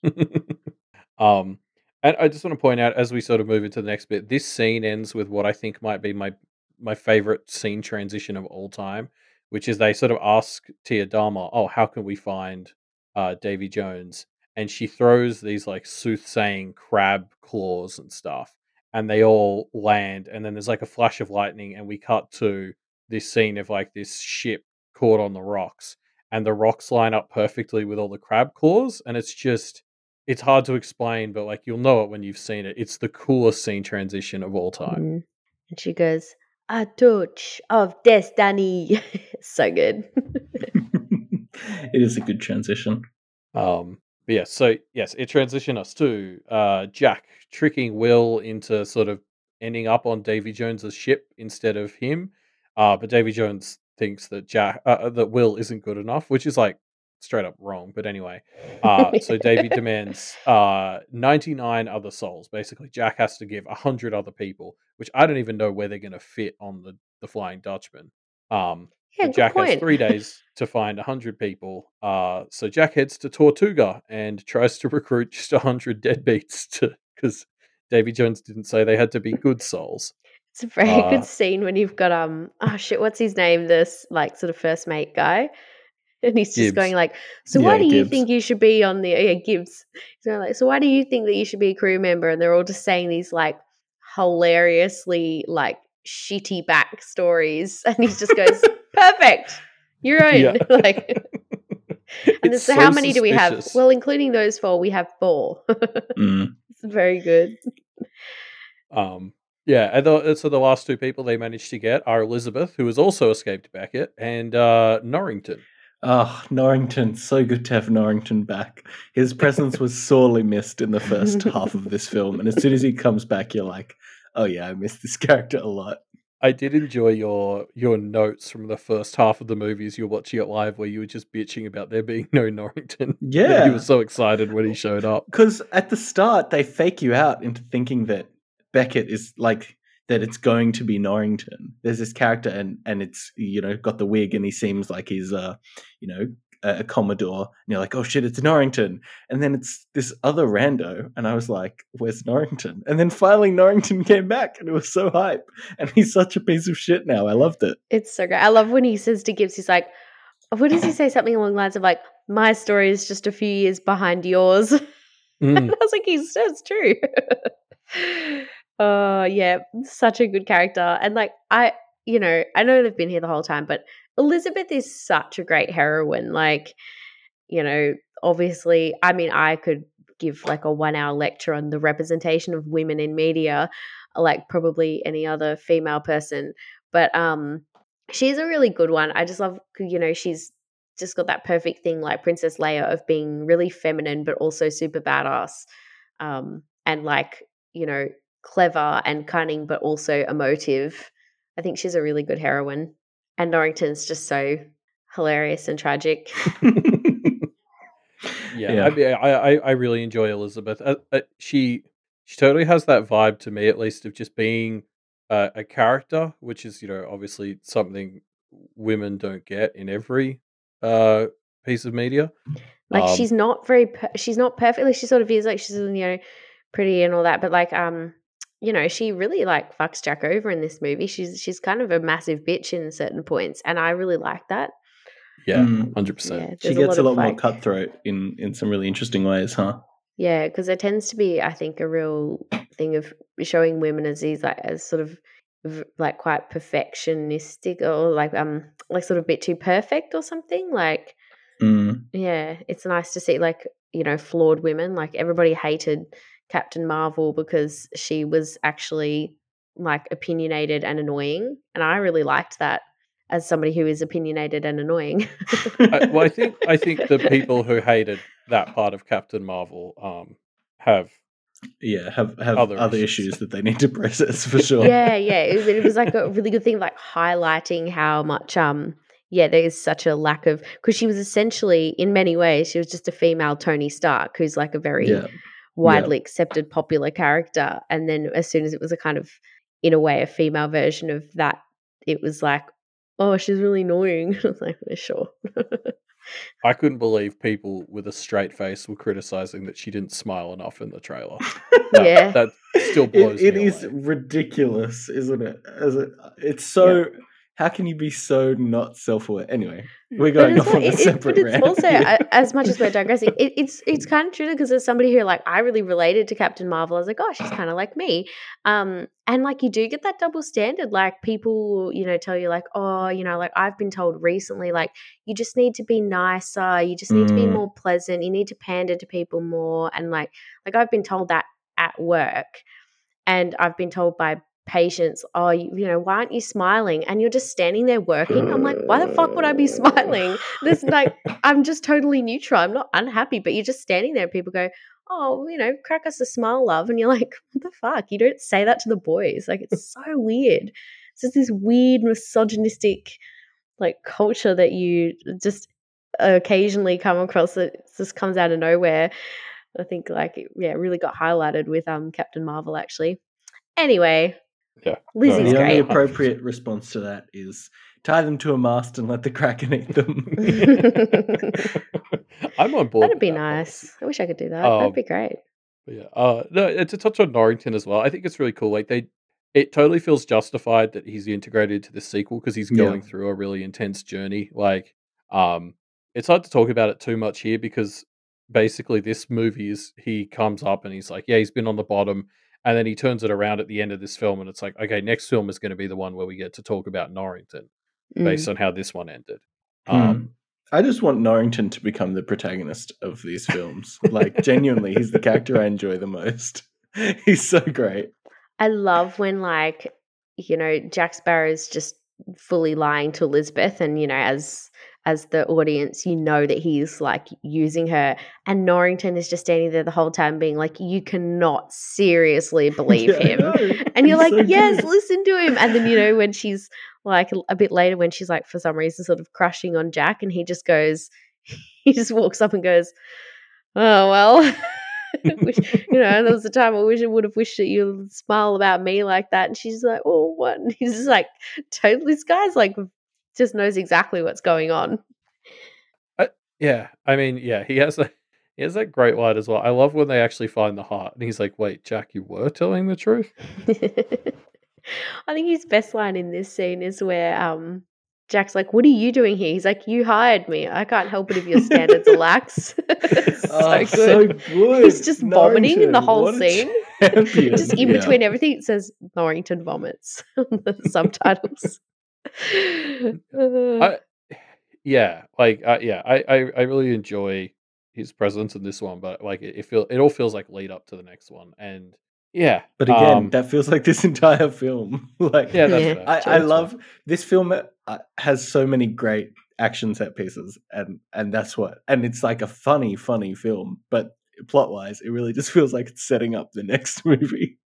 um, and I just want to point out as we sort of move into the next bit, this scene ends with what I think might be my my favorite scene transition of all time, which is they sort of ask Tia Dama, "Oh, how can we find uh, Davy Jones?" And she throws these like soothsaying crab claws and stuff, and they all land. And then there's like a flash of lightning, and we cut to this scene of like this ship caught on the rocks, and the rocks line up perfectly with all the crab claws, and it's just it's hard to explain, but like you'll know it when you've seen it. It's the coolest scene transition of all time. Mm. And she goes, "A touch of destiny." So good. It is a good transition. Um, but yeah, so yes, it transitioned us to uh, Jack tricking Will into sort of ending up on Davy Jones's ship instead of him. Uh, but Davy Jones thinks that Jack uh, that Will isn't good enough, which is like straight up wrong. But anyway, uh, so Davy demands uh, ninety-nine other souls. Basically, Jack has to give one hundred other people, which I don't even know where they're going to fit on the, the Flying Dutchman. Um, Yeah, but good Jack has point. three days to find one hundred people. Uh, so Jack heads to Tortuga and tries to recruit just one hundred deadbeats to because Davy Jones didn't say they had to be good souls. It's a very Uh, good scene when you've got um oh shit, what's his name? This like sort of first mate guy. And he's just Gibbs. going like, so Yeah, why do you Gibbs. think you should be on the yeah, Gibbs? He's going like, so why do you think that you should be a crew member? And they're all just saying these like hilariously like shitty backstories. And he just goes, perfect. You're own. Yeah. Like and It's so so how many do we have? suspicious. Well, including those four, we have four. Mm. It's very good. Um, Yeah, and the, so the last two people they managed to get are Elizabeth, who has also escaped Beckett, and uh, Norrington. Oh, Norrington. So good to have Norrington back. His presence was sorely missed in the first half of this film. And as soon as he comes back, you're like, oh yeah, I miss this character a lot. I did enjoy your your notes from the first half of the movies you were watching it live, where you were just bitching about there being no Norrington. Yeah. You were so excited when he showed up. Because at the start, they fake you out into thinking that Beckett is like, that it's going to be Norrington. There's this character and, and it's, you know, got the wig and he seems like he's, uh, you know, a, a Commodore. And you're like, oh shit, it's Norrington. And then it's this other rando. And I was like, where's Norrington? And then finally Norrington came back and it was so hype. And he's such a piece of shit now. I loved it. It's so great. I love when he says to Gibbs, he's like, what does he say? Something along the lines of like, my story is just a few years behind yours. Mm. And I was like, he's that's true. Oh, uh, yeah, such a good character. And like, I, you know, I know they've been here the whole time, but Elizabeth is such a great heroine. Like, you know, obviously, I mean, I could give like a one hour lecture on the representation of women in media, like probably any other female person. But um, she's a really good one. I just love, you know, she's just got that perfect thing like Princess Leia of being really feminine, but also super badass. Um, and like, you know, clever and cunning, but also emotive. I think she's a really good heroine. And Norrington's just so hilarious and tragic. yeah, yeah. I, mean, I I really enjoy Elizabeth. Uh, uh, she she totally has that vibe to me, at least, of just being uh, a character, which is, you know, obviously something women don't get in every uh, piece of media. Like um, she's not very, per- she's not perfectly. She sort of is like she's, you know, pretty and all that, but like um. you know, she really like fucks Jack over in this movie. She's she's kind of a massive bitch in certain points, and I really like that. Yeah, one hundred percent. Yeah, she gets a lot, a lot more like, cutthroat in, in some really interesting ways, huh? Yeah, because there tends to be, I think, a real thing of showing women as these like as sort of like quite perfectionistic or like um like sort of a bit too perfect or something. Like, mm. yeah, it's nice to see like, you know, flawed women. Like everybody hated Captain Marvel because she was actually like opinionated and annoying, and I really liked that as somebody who is opinionated and annoying. I, well, I think I think the people who hated that part of Captain Marvel um, have yeah have have other, other issues. issues that they need to process for sure. Yeah, yeah, it, it was like a really good thing, like highlighting how much um yeah there is such a lack of, because she was essentially in many ways she was just a female Tony Stark, who's like a very yeah. widely yep. accepted popular character, and then as soon as it was a kind of in a way a female version of that, it was like, oh, she's really annoying. I was like, yeah, sure. I couldn't believe people with a straight face were criticizing that she didn't smile enough in the trailer. That, yeah, that still blows it, me it is away. ridiculous, isn't it? As it it's so yeah. How can you be so not self-aware? Anyway, we're going off on a separate But it's rant. also, as much as we're digressing, it, it's it's kind of true because as somebody who, like, I really related to Captain Marvel. I was like, oh, she's kind of like me. Um, and, like, you do get that double standard. Like, people, you know, tell you, like, oh, you know, like, I've been told recently, like, you just need to be nicer. You just need mm. to be more pleasant. You need to pander to people more. And, like, like I've been told that at work. And I've been told by patients, oh, you, you know, why aren't you smiling? And you're just standing there working. I'm like, why the fuck would I be smiling? This like, I'm just totally neutral. I'm not unhappy, but you're just standing there and people go, oh, you know, crack us a smile, love. And you're like, what the fuck? You don't say that to the boys. Like, it's so weird. It's just this weird misogynistic like culture that you just occasionally come across that just comes out of nowhere. I think like, yeah, it really got highlighted with um Captain Marvel actually. Anyway, yeah, Lizzie's the great. only appropriate response to that is tie them to a mast and let the Kraken eat them. I'm on board. That'd be that nice. policy. I wish I could do that. Um, That'd be great. Yeah. Uh, no, to touch on Norrington as well, I think it's really cool. Like they, it totally feels justified that he's integrated into the sequel because he's going yeah. through a really intense journey. Like, um, it's hard to talk about it too much here because basically this movie is he comes up and he's like, yeah, he's been on the bottom. And then he turns it around at the end of this film and it's like, okay, next film is going to be the one where we get to talk about Norrington mm. based on how this one ended. Hmm. Um, I just want Norrington to become the protagonist of these films. Like, genuinely, he's the character I enjoy the most. He's so great. I love when, like, you know, Jack Sparrow's just fully lying to Elizabeth, and you know, as as the audience, you know that he's like using her, and Norrington is just standing there the whole time, being like, "You cannot seriously believe Yeah, I him," know. and you're He's like, so "Yes, good. listen to him." And then you know when she's like a bit later, when she's like for some reason sort of crushing on Jack, and he just goes, he just walks up and goes, "Oh well." Wish, you know, and there was a time I wish I would have wished that you'd smile about me like that. And she's like, "Oh, what?" And he's just like, totally, this guy's like, just knows exactly what's going on. I, yeah, I mean, yeah, he has a he has that great line as well. I love when they actually find the heart, and he's like, "Wait, Jack, you were telling the truth?" I think his best line in this scene is where um Jack's like, "What are you doing here?" He's like, "You hired me. I can't help it if your standards are lax." It's Oh, so so good. good. He's just vomiting in the Norrington, whole what a scene. champion. Just in Yeah. between everything, it says Norrington vomits on the subtitles. Uh, I, yeah, like, uh, yeah, I, I, I really enjoy his presence in this one, but like, it, it feel it all feels like lead up to the next one, and yeah, But again, um, that feels like this entire film. Like, yeah, that's Yeah. fair. I, That's I fair. love this film. uh, Has so many great action set pieces, and and that's what. And it's like a funny, funny film, but plot wise, it really just feels like it's setting up the next movie.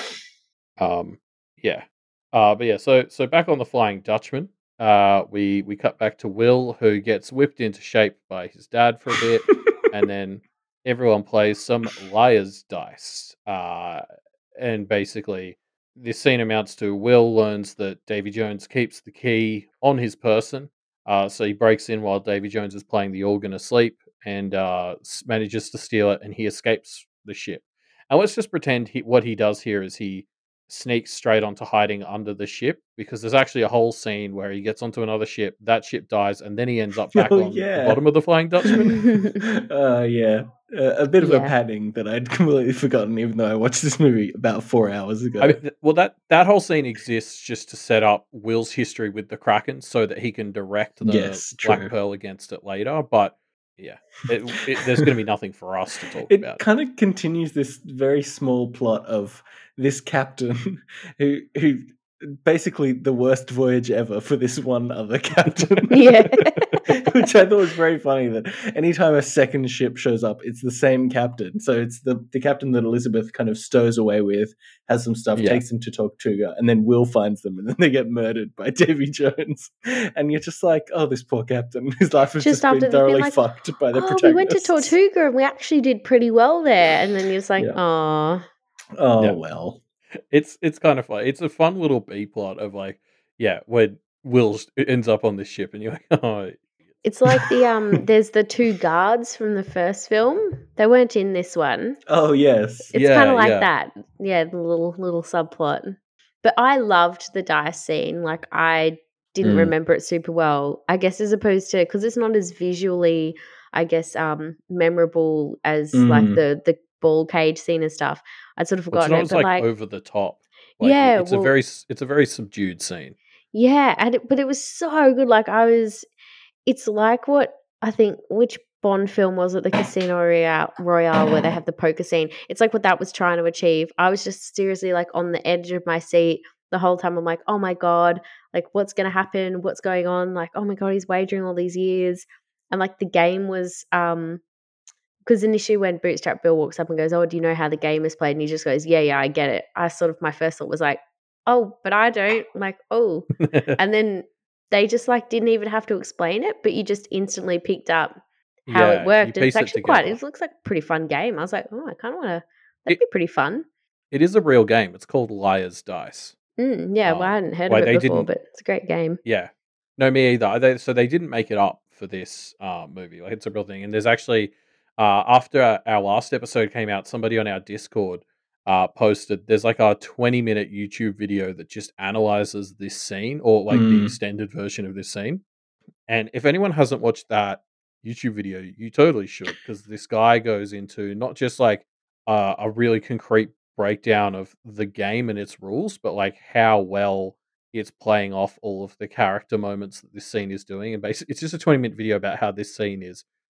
Um, yeah, uh, but yeah, so so back on the Flying Dutchman, uh, we we cut back to Will, who gets whipped into shape by his dad for a bit, and then everyone plays some liar's dice. Uh, and basically, this scene amounts to Will learns that Davy Jones keeps the key on his person. Uh, so he breaks in while Davy Jones is playing the organ asleep, and uh, s- manages to steal it, and he escapes the ship. And let's just pretend he, what he does here is he sneaks straight onto hiding under the ship, because there's actually a whole scene where he gets onto another ship, that ship dies, and then he ends up back Oh on the yeah. bottom of the Flying Dutchman. uh, yeah. Uh, a bit of a Yeah. padding that I'd completely forgotten, even though I watched this movie about four hours ago. I mean, th- well, that that whole scene exists just to set up Will's history with the Kraken, so that he can direct the Yes, Black true. Pearl against it later. But yeah, it, it, there's going to be nothing for us to talk It about. kind of continues this very small plot of this captain who who basically the worst voyage ever for this one other captain. Yeah. Which I thought was very funny, that anytime a second ship shows up, it's the same captain. So it's the, the captain that Elizabeth kind of stows away with, has some stuff, Yeah. takes them to Tortuga, and then Will finds them, and then they get murdered by Davy Jones. And you're just like, oh, this poor captain. His life has Just just, after been they've been thoroughly like, fucked by the "Oh, we went to protagonists. Tortuga and we actually did pretty well there." And then you're just like, Yeah. "Oh, Oh, Yeah. well. It's it's kind of fun. It's a fun little B plot of like, yeah, when Will s- ends up on this ship, and you're like, oh, it's like the um." There's the two guards from the first film. They weren't in this one. Oh, yes. It's Yeah, kind of like yeah. that. Yeah, the little little subplot. But I loved the dice scene. Like, I didn't Mm. remember it super well. I guess as opposed to, because it's not as visually, I guess, um, memorable as like Mm. the the ball cage scene and stuff. I'd sort of Well, it's forgotten not it, as but like, like, over the top. Like, yeah, it's a well, very s- it's a very subdued scene. yeah, and it, but it was so good. Like, I was, it's like what I think, which Bond film was it? The Casino Royale, Royale, where they have the poker scene. It's like what that was trying to achieve. I was just seriously like on the edge of my seat the whole time. I'm like, oh my god, like what's gonna happen? What's going on? Like, oh my god, he's wagering all these years, and like the game was, um, because initially when Bootstrap Bill walks up and goes, "Oh, do you know how the game is played?" and he just goes, "Yeah, yeah, I get it." I sort of, my first thought was like, "Oh, but I don't." I'm like, "Oh," and then they just like didn't even have to explain it, but you just instantly picked up how Yeah, it you worked, and it's piece it actually quite. together. It looks like a pretty fun game. I was like, "Oh, I kind of want to." That'd It be pretty fun. it is a real game. It's called Liar's Dice. Mm, yeah, well, I Um, hadn't heard why of it they before, didn't but it's a great game. Yeah. No, me either. They, so they didn't make it up for this uh, movie. Like, it's a real thing. And there's actually, uh, after our, our last episode came out, somebody on our Discord uh, posted, there's like a twenty minute YouTube video that just analyzes this scene, or like the Mm. extended version of this scene. And if anyone hasn't watched that YouTube video, you totally should, because this guy goes into not just like uh, a really concrete breakdown of the game and its rules, but like how well it's playing off all of the character moments that this scene is doing. And basically, it's just a twenty minute video about how this scene is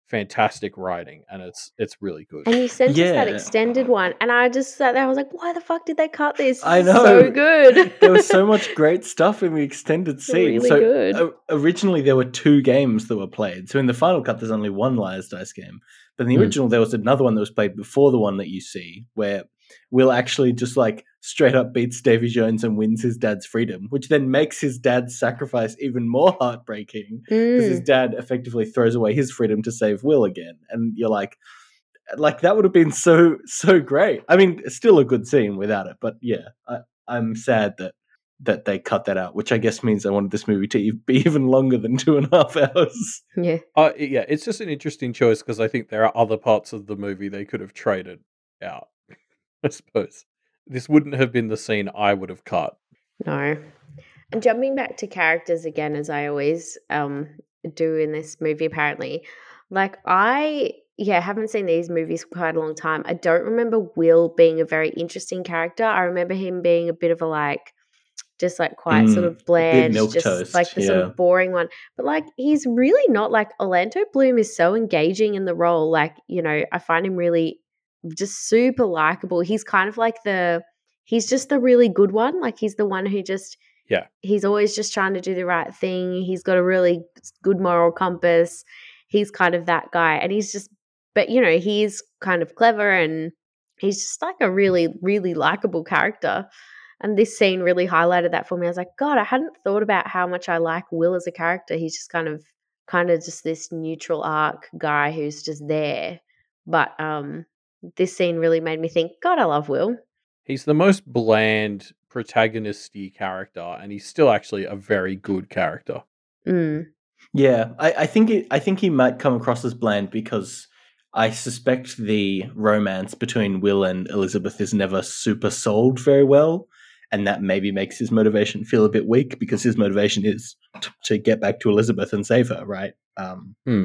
fantastic writing, and it's it's really good. And you sent us that Yeah. extended one, and I just sat there. I was like, "Why the fuck did they cut this? This I is know. so good." There was so much great stuff in the extended scene. Really so good. o- originally there were two games that were played. So in the final cut, there's only one Liar's Dice game. But in the Hmm. original, there was another one that was played before the one that you see, where Will actually just like straight up beats Davy Jones and wins his dad's freedom, which then makes his dad's sacrifice even more heartbreaking because his Mm. dad effectively throws away his freedom to save Will again. And you're like, like that would have been so so great. I mean, it's still a good scene without it, but yeah, I, I'm sad that that they cut that out, which I guess means I wanted this movie to e- be even longer than two and a half hours. Yeah. Uh, yeah, it's just an interesting choice because I think there are other parts of the movie they could have traded out. I suppose this wouldn't have been the scene I would have cut. No. And jumping back to characters again, as I always um do in this movie, apparently, like I yeah haven't seen these movies for quite a long time. I don't remember Will being a very interesting character. I remember him being a bit of a like just like quite sort Mm, of bland, milquetoast, just like the sort yeah. of boring one. But like he's really not. Like Orlando Bloom is so engaging in the role. Like, you know, I find him really just super likable. He's kind of like the he's just the really good one. Like he's the one who just Yeah. he's always just trying to do the right thing. He's got a really good moral compass. He's kind of that guy. And he's just but you know, he's kind of clever and he's just like a really, really likable character. And this scene really highlighted that for me. I was like, God, I hadn't thought about how much I like Will as a character. He's just kind of kind of just this neutral arc guy who's just there. But um this scene really made me think, God, I love Will. He's the most bland protagonist-y character, and he's still actually a very good character. Mm. Yeah, I, I think it, I think he might come across as bland because I suspect the romance between Will and Elizabeth is never super sold very well, and that maybe makes his motivation feel a bit weak because his motivation is t- to get back to Elizabeth and save her, right? Um, Hmm.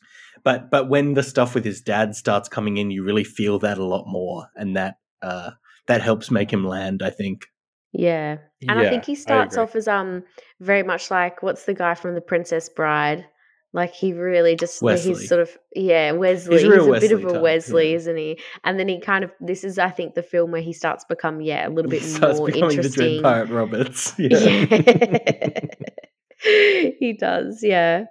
But but when the stuff with his dad starts coming in, you really feel that a lot more, and that uh, that helps make him land, I think. Yeah. And I think he Yeah, I starts agree. off as um very much like what's the guy from The Princess Bride? Like he really just Wesley. he's sort of yeah, Wesley. He's He's, real a bit of Wesley a type, Wesley, yeah. isn't he? And then he kind of this is I think the film where he starts to become yeah, a little He bit starts more becoming the Dread interesting. Pirate Roberts. Yeah. Yeah. He does, yeah.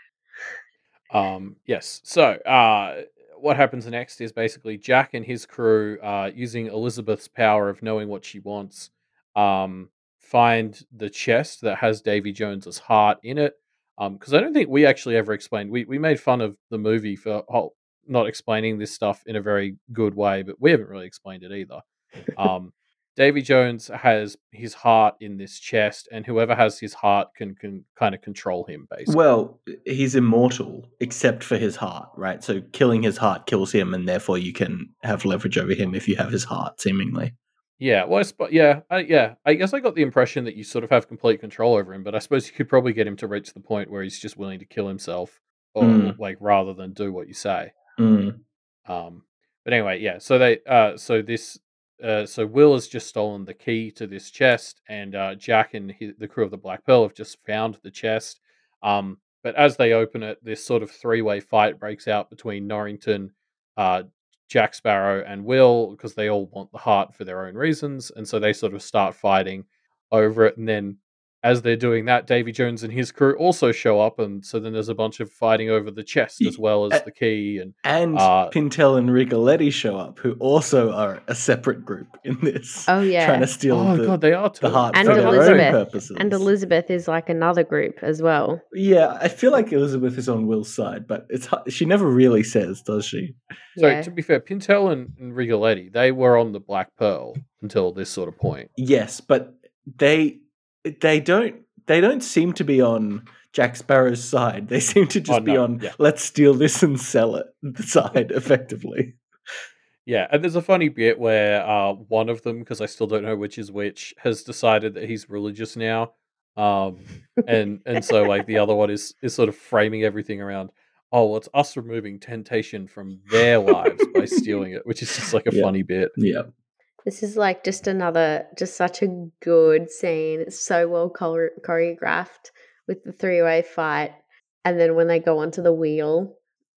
Um, yes. So, uh, what happens next is basically Jack and his crew, uh, using Elizabeth's power of knowing what she wants, um, find the chest that has Davy Jones's heart in it. Um, because I don't think we actually ever explained. We we made fun of the movie for whole, not explaining this stuff in a very good way, but we haven't really explained it either. Um, Davy Jones has his heart in this chest, and whoever has his heart can can kind of control him, basically. Well, he's immortal except for his heart, right? So killing his heart kills him, and therefore you can have leverage over him if you have his heart, seemingly. Yeah, well, I sp- yeah, I, yeah. I guess I got the impression that you sort of have complete control over him, but I suppose you could probably get him to reach the point where he's just willing to kill himself, or Mm. like rather than do what you say. Mm. Um, but anyway, yeah. So they, uh, so this, uh, so Will has just stolen the key to this chest, and uh, Jack and his, the crew of the Black Pearl have just found the chest. Um, but as they open it, this sort of three-way fight breaks out between Norrington, uh, Jack Sparrow, and Will because they all want the heart for their own reasons, and so they sort of start fighting over it. And then, as they're doing that, Davy Jones and his crew also show up, and so then there's a bunch of fighting over the chest as well as A- the key. And And Uh, Pintel and Rigoletti show up, who also are a separate group in this, Oh yeah. trying to steal oh the, god, they are too. the heart And for their own Elizabeth. purposes. And Elizabeth is like another group as well. Yeah, I feel like Elizabeth is on Will's side, but it's hu- she never really says, does she? So Yeah. to be fair, Pintel and, and Rigoletti, they were on the Black Pearl until this sort of point. Yes, but they they don't they don't seem to be on Jack Sparrow's side. They seem to just Oh, be no, on yeah. let's steal this and sell it side effectively. Yeah, and there's a funny bit where uh, one of them, because I still don't know which is which, has decided that he's religious now, um, and and so like the other one is is sort of framing everything around. Oh, well, it's us removing temptation from their lives by stealing it, which is just like a Yeah. funny bit. Yeah. This is like just another, just such a good scene. It's so well chore- choreographed with the three-way fight. And then when they go onto the wheel,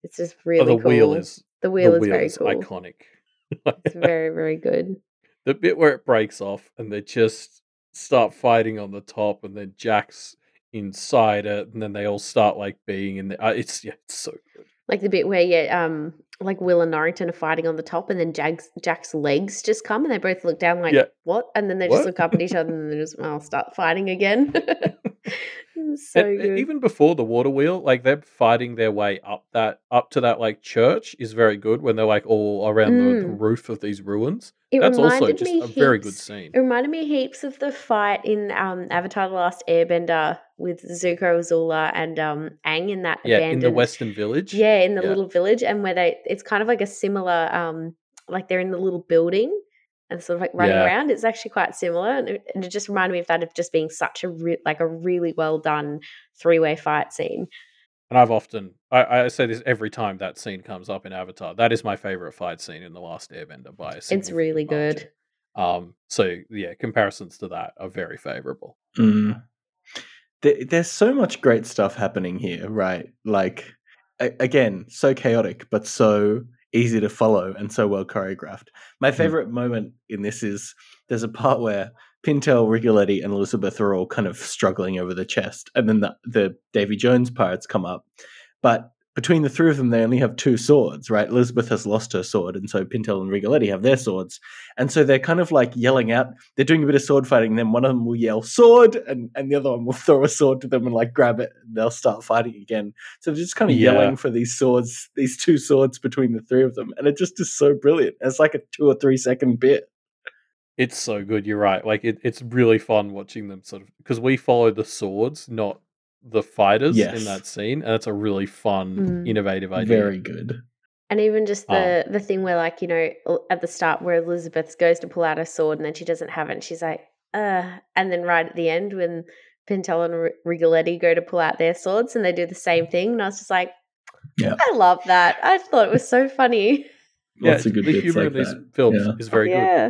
It's just Oh, really the wheel cool. is The the wheel is wheel very is cool. iconic. It's very, very good. The bit where it breaks off and they just start fighting on the top, and then Jack's inside it, and then they all start like being in the. Uh, it's yeah, it's so good. Like the bit where yeah, um, like Will and Norrington are fighting on the top, and then Jack's Jack's legs just come, and they both look down like Yeah, what, and then they just what? look up at each other, and then just well start fighting again. It's so And uh, good. even before the water wheel, like they're fighting their way up that up to that like church is very good when they're like all around the, the Mm. roof of these ruins. It That's also reminded just me a very good heaps. scene. It reminded me heaps of the fight in um, Avatar: The Last Airbender with Zuko, Azula, and um, Aang in that Yeah, in the abandoned. Western Village. Yeah, in the Yeah, little village, and where they, it's kind of like a similar, um, like they're in the little building and sort of like running yeah. around. It's actually quite similar, and it, and it just reminded me of that of just being such a re- like a really well done three way fight scene. And I've often I, I say this every time that scene comes up in Avatar. That is my favorite fight scene in The Last Airbender by a It's significant really margin. good. Um, so yeah, comparisons to that are very favorable. Mm. There, there's so much great stuff happening here, right? Like, a, again, so chaotic, but so easy to follow and so well choreographed. My favorite moment in this is there's a part where Pintel, Rigoletti, and Elizabeth are all kind of struggling over the chest, and then the, the Davy Jones pirates come up. But between the three of them, they only have two swords, right? Elizabeth has lost her sword, and so Pintel and Rigoletti have their swords. And so they're kind of like yelling out, they're doing a bit of sword fighting, and then one of them will yell, sword, and, and the other one will throw a sword to them and like grab it, and they'll start fighting again. So they're just kind of Yeah. yelling for these swords, these two swords between the three of them, and it just is so brilliant. It's like a two or three second bit. It's so good. You're right. Like it, it's really fun watching them sort of because we follow the swords, not the fighters Yes. in that scene, and it's a really fun, Mm. innovative idea. Very good. And even just Um, the the thing where, like, you know, l- at the start where Elizabeth goes to pull out her sword and then she doesn't have it, and she's like, uh, and then right at the end when Pintel and R- Rigoletti go to pull out their swords and they do the same thing, and I was just like, Yeah. I love that. I thought it was so funny. yeah, Lots of good the bits humor like in these that. films Yeah. is very good. Yeah.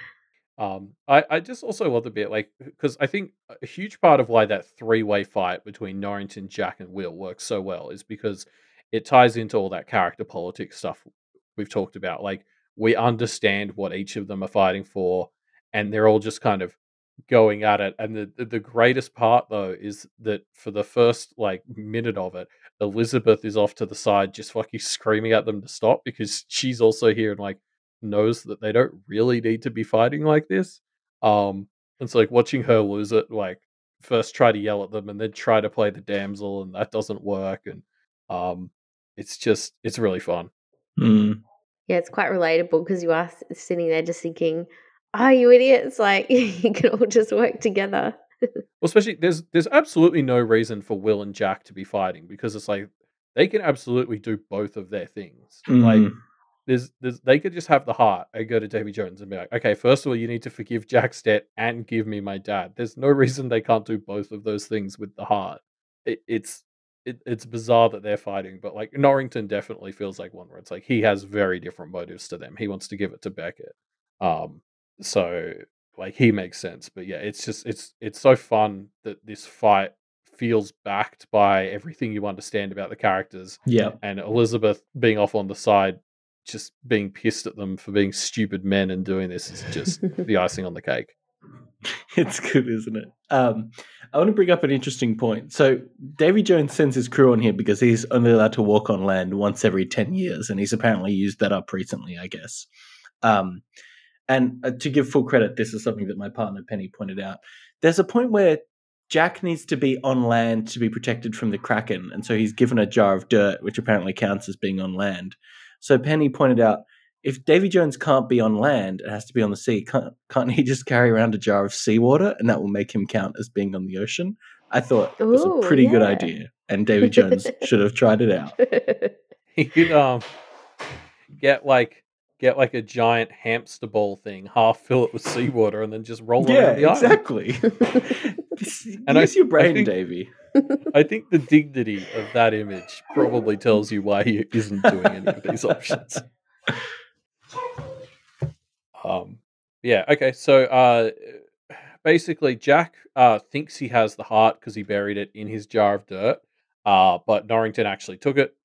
Um, I, I just also love the bit like because I think a huge part of why that three way fight between Norrington, Jack, and Will works so well is because it ties into all that character politics stuff we've talked about. Like we understand what each of them are fighting for, and they're all just kind of going at it. And the the the greatest part though is that for the first like minute of it, Elizabeth is off to the side just fucking screaming at them to stop because she's also here and like knows that they don't really need to be fighting like this. Um, it's like watching her lose it, like first try to yell at them and then try to play the damsel, and that doesn't work. And um, it's just it's really fun. Mm. Yeah, it's quite relatable because you are s- sitting there just thinking, oh, you idiots, like, you can all just work together. Well, especially there's there's absolutely no reason for Will and Jack to be fighting because it's like they can absolutely do both of their things. Like Mm. there's there's they could just have the heart and go to Davy Jones and be like, okay, first of all, you need to forgive Jack's debt and give me my dad. There's no reason they can't do both of those things with the heart. It, it's it, it's bizarre that they're fighting, but like Norrington definitely feels like one where it's like he has very different motives to them. He wants to give it to Beckett. Um, so like he makes sense, but yeah, it's just it's it's so fun that this fight feels backed by everything you understand about the characters, Yeah. and Elizabeth being off on the side, just being pissed at them for being stupid men and doing this is just the icing on the cake. It's good, isn't it? Um, I want to bring up an interesting point. So Davy Jones sends his crew on here because he's only allowed to walk on land once every ten years, and he's apparently used that up recently, I guess. Um, and uh, to give full credit, this is something that my partner Penny pointed out. There's a point where Jack needs to be on land to be protected from the Kraken, and so he's given a jar of dirt, which apparently counts as being on land. So Penny pointed out, if Davy Jones can't be on land, it has to be on the sea. Can't, can't he just carry around a jar of seawater, and that will make him count as being on the ocean? I thought it was a Ooh, pretty good yeah. idea, and Davy Jones should have tried it out. He could um get like get like a giant hamster ball thing, half fill it with seawater, and then just roll Yeah, around the island. exactly. And I- Use your I brain, think- Davy. I think the dignity of that image probably tells you why he isn't doing any of these options. Um, yeah. Okay. So, uh, basically, Jack uh thinks he has the heart because he buried it in his jar of dirt. Uh, but Norrington actually took it,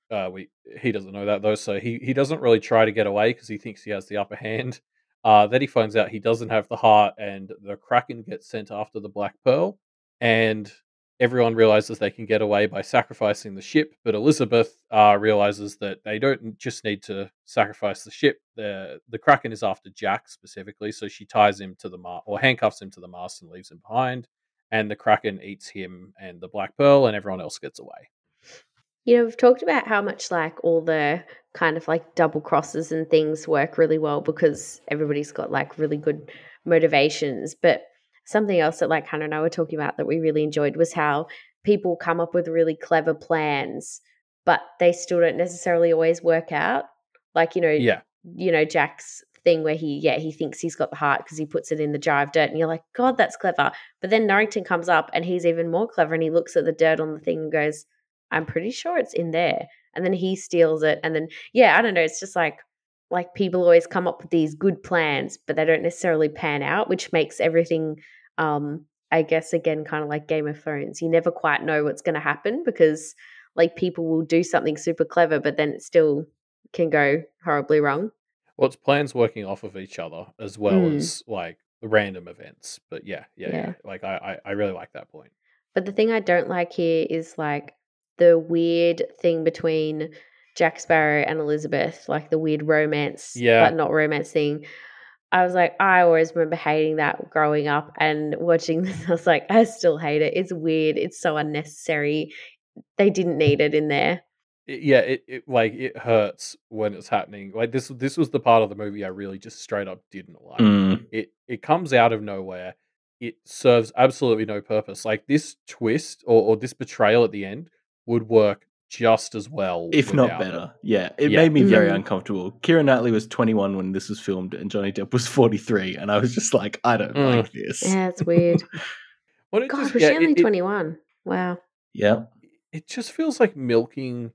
Uh, we he doesn't know that though, so he he doesn't really try to get away because he thinks he has the upper hand. Uh, then he finds out he doesn't have the heart, and the Kraken gets sent after the Black Pearl, and everyone realizes they can get away by sacrificing the ship. But Elizabeth uh, realizes that they don't just need to sacrifice the ship. The the Kraken is after Jack specifically, so she ties him to the mast or handcuffs him to the mast and leaves him behind. And the Kraken eats him and the Black Pearl, and everyone else gets away. You know, we've talked about how much like all the kind of like double crosses and things work really well because everybody's got like really good motivations. But something else that like Hannah and I were talking about that we really enjoyed was how people come up with really clever plans, but they still don't necessarily always work out. Like, you know, Yeah. you know, Jack's thing where he, yeah, he thinks he's got the heart because he puts it in the jar of dirt and you're like, God, that's clever. But then Norrington comes up and he's even more clever and he looks at the dirt on the thing and goes, I'm pretty sure it's in there. And then he steals it. And then, yeah, I don't know. It's just like, like people always come up with these good plans, but they don't necessarily pan out, which makes everything, um, I guess, again, kind of like Game of Thrones. You never quite know what's going to happen because like people will do something super clever, but then it still can go horribly wrong. Well, it's plans working off of each other as well Mm. as like random events. But yeah, yeah, yeah. Yeah. Like I, I, I really like that point. But the thing I don't like here is like the weird thing between Jack Sparrow and Elizabeth, like the weird romance, Yeah. but not romance thing. I was like, I always remember hating that growing up and watching this. I was like, I still hate it. It's weird. It's so unnecessary. They didn't need it in there. It- yeah, it, it like it hurts when it's happening. Like this this was the part of the movie I really just straight up didn't like. Mm. It it comes out of nowhere. It serves absolutely no purpose. Like this twist or, or this betrayal at the end would work just as well, If not without it. better. Yeah. It Yeah. made me very Mm. uncomfortable. Keira Knightley was twenty-one when this was filmed and Johnny Depp was forty-three. And I was just like, I don't Mm. like this. Yeah, it's weird. Well, it God, just was yeah, she only it, it, twenty-one? Wow. Yeah. it just feels like milking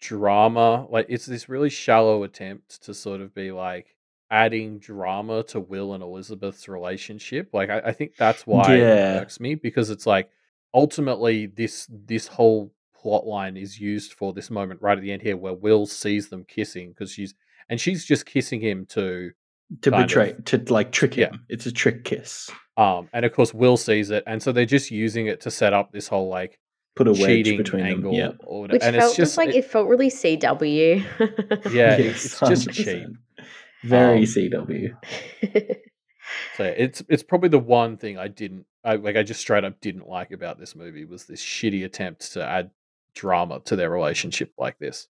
drama. Like it's this really shallow attempt to sort of be like adding drama to Will and Elizabeth's relationship. Like I, I think that's why Yeah. it irks me because it's like ultimately this this whole plot line is used for this moment right at the end here where Will sees them kissing because she's and she's just kissing him to To kind betray, of- to like trick Yeah. him. It's a trick kiss. um and of course Will sees it and so they're just using it to set up this whole like Put a wedge cheating between angle them. Yeah. or whatever. Which and felt it's just just like it- it felt really C W. yeah, Yes, it's just one hundred cheap. percent. Very Um, C W. So it's it's probably the one thing I didn't I like I just straight up didn't like about this movie was this shitty attempt to add drama to their relationship like this.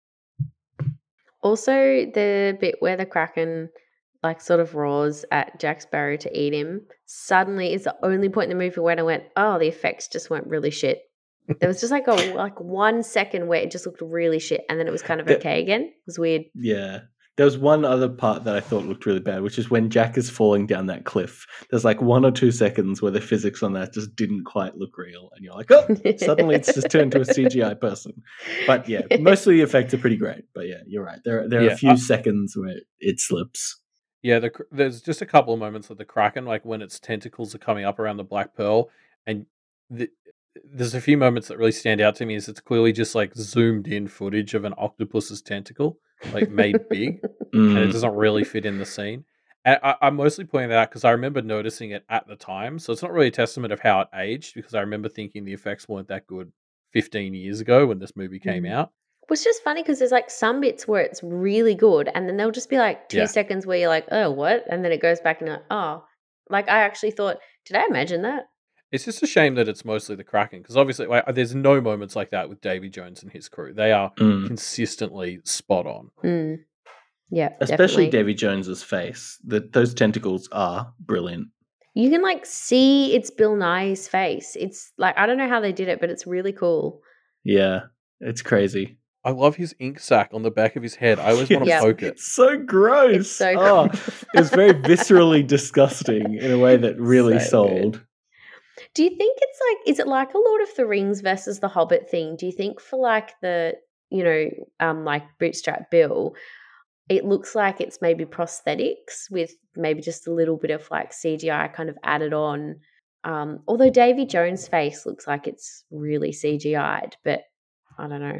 Also, the bit where the Kraken like sort of roars at Jack Sparrow to eat him suddenly is the only point in the movie when I went, oh, the effects just went really shit. There was just like a like one second where it just looked really shit, and then it was kind of The- okay again. It was weird. Yeah. There was one other part that I thought looked really bad, which is when Jack is falling down that cliff. There's like one or two seconds where the physics on that just didn't quite look real. And you're like, oh, suddenly it's just turned to a C G I person. But yeah, most of the effects are pretty great. But yeah, you're right. There, there are Yeah, a few I- seconds where it slips. Yeah, the, Kr- there's just a couple of moments of the Kraken, like when its tentacles are coming up around the Black Pearl, and the, there's a few moments that really stand out to me. Is it's clearly just like zoomed in footage of an octopus's tentacle, like made big, and it Mm. doesn't really fit in the scene. And I, I'm mostly pointing that out because I remember noticing it at the time, so it's not really a testament of how it aged. Because I remember thinking the effects weren't that good fifteen years ago when this movie came Mm. out. It was just funny because there's like some bits where it's really good, and then there'll just be like two Yeah. seconds where you're like, oh, what? And then it goes back and you're like, oh. Like I actually thought, did I imagine that? It's just a shame that it's mostly the Kraken because obviously like, there's no moments like that with Davy Jones and his crew. They are Mm. consistently spot on. Mm. Yeah, Especially definitely. Davy Jones's face. The, those tentacles are brilliant. You can like see it's Bill Nye's face. It's like I don't know how they did it, but it's really cool. Yeah, it's crazy. I love his ink sac on the back of his head. I always want to Yeah. poke it. It's so gross. It's so Oh, cool. it's very viscerally disgusting in a way that really So sold. Do you think it's like is it like a Lord of the Rings versus the Hobbit thing? Do you think for like the you know um like Bootstrap Bill, it looks like it's maybe prosthetics with maybe just a little bit of like C G I kind of added on. Um, although Davy Jones' face looks like it's really C G I'd, but I don't know.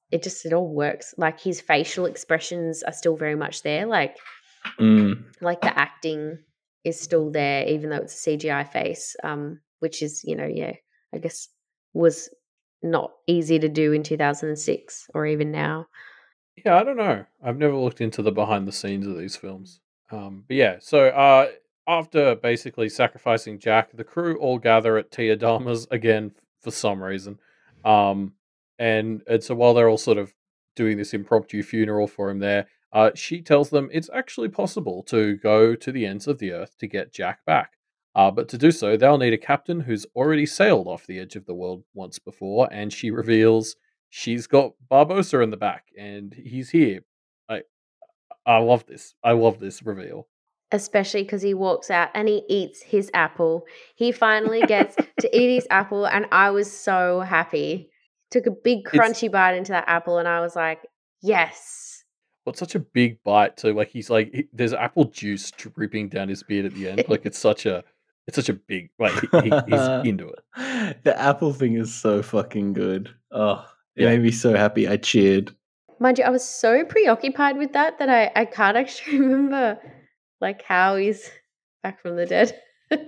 it just it all works. Like his facial expressions are still very much there. Like Mm. like the acting is still there, even though it's a C G I face, um, which is, you know, yeah, I guess was not easy to do in two thousand six or even now. Yeah, I don't know. I've never looked into the behind the scenes of these films. Um, but yeah, so uh, after basically sacrificing Jack, the crew all gather at Tia Dharma's again f- for some reason. Um, and, and so while they're all sort of doing this impromptu funeral for him there, uh, she tells them it's actually possible to go to the ends of the earth to get Jack back. Uh, but to do so, they'll need a captain who's already sailed off the edge of the world once before, and she reveals she's got Barbosa in the back, and he's here. I I love this. I love this reveal. Especially because he walks out and he eats his apple. He finally gets to eat his apple, and I was so happy. Took a big It's crunchy bite into that apple, and I was like, yes. well, it's such a big bite too. Like he's like he, there's apple juice dripping down his beard at the end. Like it's such a it's such a big like he, he, he's into it. The apple thing is so fucking good. Oh, it Yeah. made me so happy. I cheered. Mind you, I was so preoccupied with that that I, I can't actually remember like how he's back from the dead.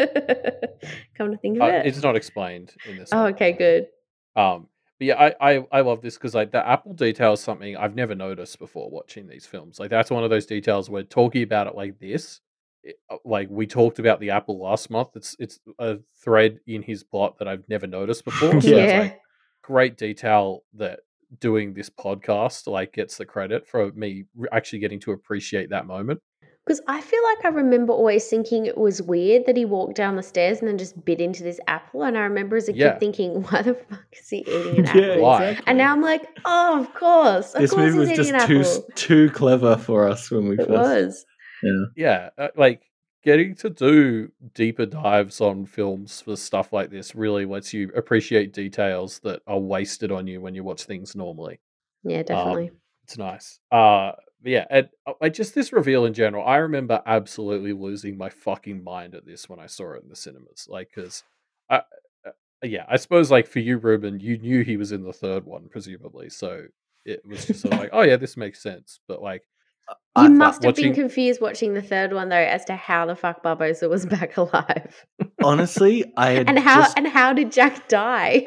Come to think of Uh, it. it's not explained in this Oh, one. okay, good. Um, but yeah, I, I, I love this because like the apple detail is something I've never noticed before watching these films. Like that's one of those details where talking about it like this, it, uh, like we talked about the apple last month. It's it's a thread in his plot that I've never noticed before. So Yeah. it's Yeah. like great detail that doing this podcast like gets the credit for me re- actually getting to appreciate that moment. Because I feel like I remember always thinking it was weird that he walked down the stairs and then just bit into this apple. And I remember as a Yeah. kid thinking, why the fuck is he eating an Yeah, apple? Why? exactly. And now I'm like, oh, of course. Of This course movie he's was eating just an too apple. too clever for us when we It first. was. Yeah. Yeah, uh, like getting to do deeper dives on films for stuff like this really lets you appreciate details that are wasted on you when you watch things normally. Yeah, Um, definitely. it's nice. Uh, but yeah, and uh, like just this reveal in general, I remember absolutely losing my fucking mind at this when I saw it in the cinemas. Like, because, I, uh, yeah, I suppose like for you, Ruben, you knew he was in the third one, presumably, so it was just sort of like, oh yeah, this makes sense. But like, You I- must have watching- been confused watching the third one though as to how the fuck Barbosa was back alive. Honestly, I had And how just, and how did Jack die?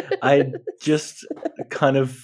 I just kind of,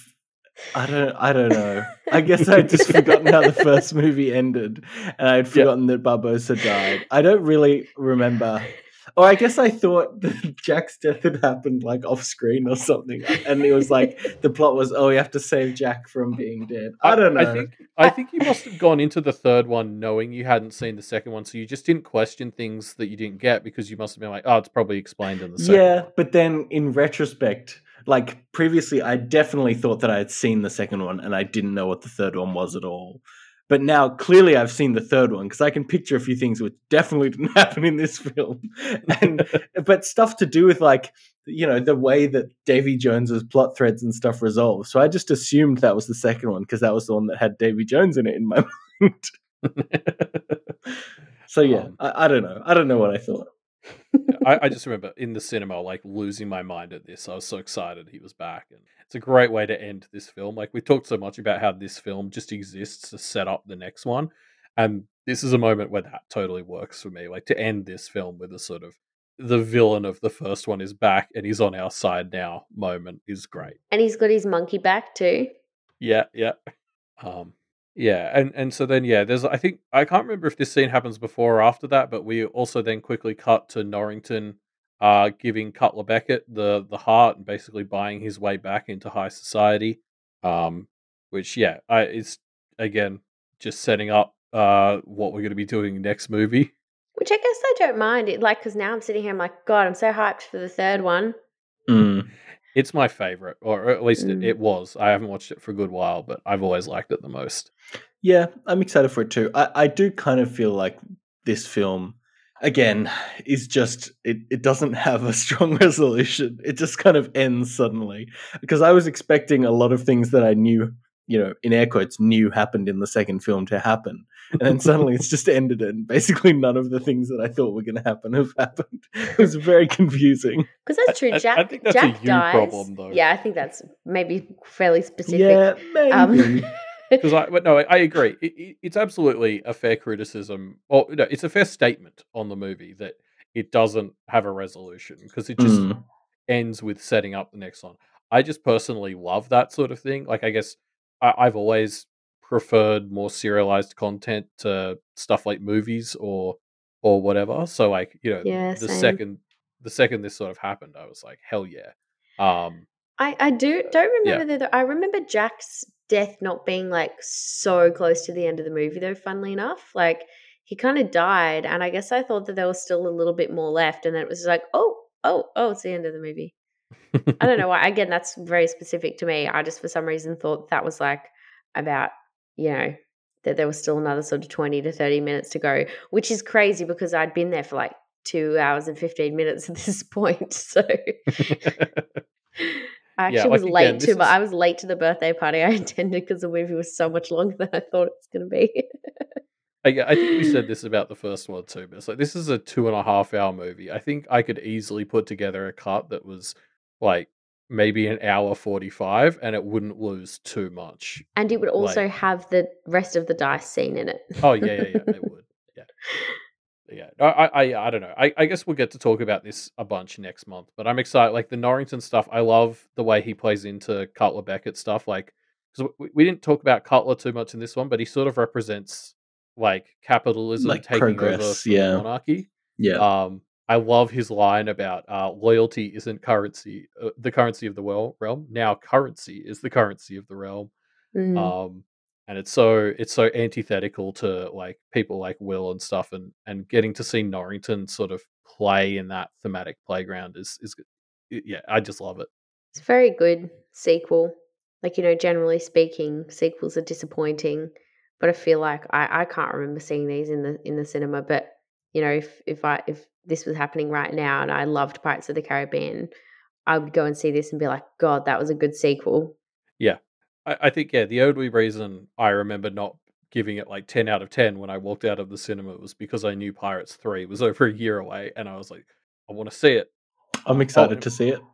I don't, I don't know. I guess I'd just forgotten how the first movie ended, and I'd forgotten that Barbosa died. I don't really remember. Or I guess I thought that Jack's death had happened like off screen or something, and it was like the plot was, oh, we have to save Jack from being dead. I don't know. I think I think you must have gone into the third one knowing you hadn't seen the second one, so you just didn't question things that you didn't get because you must have been like, oh, it's probably explained in the second. Yeah, one. but then in retrospect, like previously, I definitely thought that I had seen the second one and I didn't know what the third one was at all. But now clearly I've seen the third one because I can picture a few things which definitely didn't happen in this film. And but stuff to do with like, you know, the way that Davy Jones's plot threads and stuff resolve. So I just assumed that was the second one because that was the one that had Davy Jones in it in my mind. So yeah, Um, I, I don't know. I don't know what I thought. I, I just remember in the cinema, like losing my mind at this. I was so excited he was back, and it's a great way to end this film. Like we talked so much about how this film just exists to set up the next one, and this is a moment where that totally works for me. Like to end this film with a sort of the villain of the first one is back and he's on our side now moment is great. And he's got his monkey back too. Yeah, yeah. Um, yeah, and and so then yeah, there's I think I can't remember if this scene happens before or after that, but we also then quickly cut to Norrington uh giving Cutler Beckett the the heart and basically buying his way back into high society. Um, which yeah, I is again just setting up uh what we're going to be doing next movie. Which I guess I don't mind it, like, because now I'm sitting here, I'm like, God, I'm so hyped for the third one. Mm. It's my favorite, or at least Mm. it, it was. I haven't watched it for a good while, but I've always liked it the most. Yeah, I'm excited for it too. I, I do kind of feel like this film, again, is just, it, it doesn't have a strong resolution. It just kind of ends suddenly. Because I was expecting a lot of things that I knew, you know, in air quotes, knew happened in the second film to happen. And then suddenly it's just ended, and basically none of the things that I thought were going to happen have happened. It was very confusing. Because that's true. I, Jack, I think that's Jack a you dies. problem, though. Yeah, I think that's maybe fairly specific. Yeah, maybe. Um, Because I, but no, I, I agree. It, it, it's absolutely a fair criticism, or no, it's a fair statement on the movie that it doesn't have a resolution because it just Mm. ends with setting up the next one. I just personally love that sort of thing. Like, I guess I, I've always preferred more serialized content to stuff like movies or or whatever. So, like, you know, yeah, the same. second the second this sort of happened, I was like, hell yeah. Um, I, I do don't yeah. remember the I remember Jack's death not being like so close to the end of the movie though, funnily enough. Like he kind of died, and I guess I thought that there was still a little bit more left, and then it was like, oh, oh, oh, it's the end of the movie. I don't know why. Again, that's very specific to me. I just for some reason thought that was like about, you know, that there was still another sort of twenty to thirty minutes to go, which is crazy because I'd been there for like two hours and fifteen minutes at this point. So I actually Yeah, was like, late again, to this but is- I was late to the birthday party I attended because the movie was so much longer than I thought it was going to be. I, I think we said this about the first one too, but it's like this is a two and a half hour movie. I think I could easily put together a cut that was like maybe an hour forty-five, and it wouldn't lose too much. And it would also Like- have the rest of the dice scene in it. Oh yeah, yeah, yeah, it would. Yeah, yeah. I, I, I, I don't know. I, I guess we'll get to talk about this a bunch next month. But I'm excited. Like the Norrington stuff, I love the way he plays into Cutler Beckett stuff. Like, because we, we didn't talk about Cutler too much in this one, but he sort of represents like capitalism Like taking progress, over from yeah. monarchy. Yeah. Um, I love his line about uh, loyalty isn't currency, uh, the currency of the wel- realm. Now currency is the currency of the realm. Mm. Um, and it's so it's so antithetical to like people like Will and stuff, and and getting to see Norrington sort of play in that thematic playground is is yeah, I just love it. It's a very good sequel. Like, you know, generally speaking, sequels are disappointing, but I feel like I, I can't remember seeing these in the in the cinema. But you know, if if I if this was happening right now and I loved Pirates of the Caribbean, I would go and see this and be like, God, that was a good sequel. Yeah, I, I think yeah, the only reason I remember not giving it like ten out of ten when I walked out of the cinema was because I knew Pirates three was over a year away, and I was like, I want to see it. I'm excited Oh, to see it.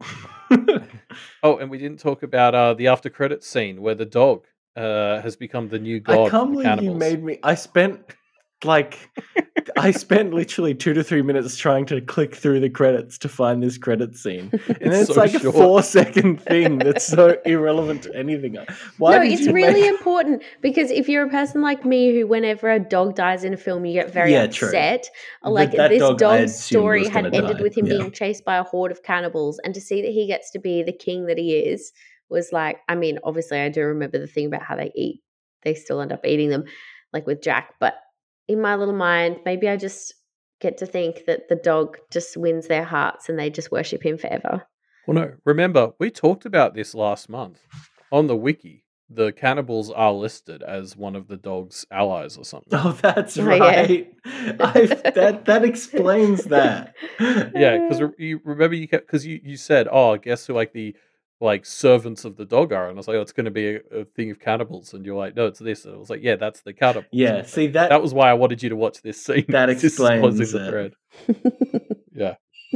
Oh, and we didn't talk about uh, the after credits scene where the dog uh, has become the new god I for can't the believe cannibals. you made me. I spent like I spent literally two to three minutes trying to click through the credits to find this credit scene, and then it's so like short. a four-second thing that's so irrelevant to anything. Why no, did it's you really make... important because if you're a person like me who, whenever a dog dies in a film, you get very Yeah, true. upset. Th- Like that this dog, I dog's assumed story was had gonna ended die. with him Yeah. being chased by a horde of cannibals, and to see that he gets to be the king that he is was like, I mean, obviously I do remember the thing about how they eat. They still end up eating them, like with Jack. But in my little mind, maybe I just get to think that the dog just wins their hearts and they just worship him forever. Well, no, remember, we talked about this last month on the wiki. The cannibals are listed as one of the dog's allies or something. Oh, that's Oh, yeah. right. I, that that explains that. Yeah, because you remember you kept because you, you said, oh, guess who like the like servants of the dog are, and I was like, oh, it's going to be a, a thing of cannibals, and you're like, no, it's this. And I was like, yeah, that's the cannibals. Yeah, see that That was why I wanted you to watch this scene. That 'cause this was in explains the it. thread. Yeah,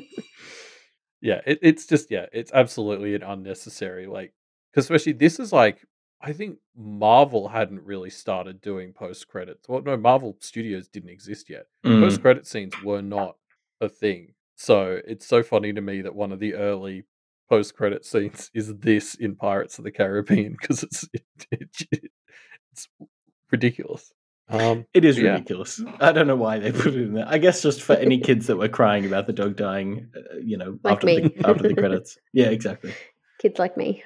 yeah. It, it's just yeah, it's absolutely an unnecessary like because especially this is like I think Marvel hadn't really started doing post credits. Well, no, Marvel Studios didn't exist yet. Mm. Post credit scenes were not a thing. So it's so funny to me that one of the early post credit scenes is this in Pirates of the Caribbean because it's it, it, it's ridiculous. Um, It is yeah. ridiculous. I don't know why they put it in there. I guess just for any kids that were crying about the dog dying, uh, you know, Like after me. the after the credits. Yeah, exactly. Kids like me.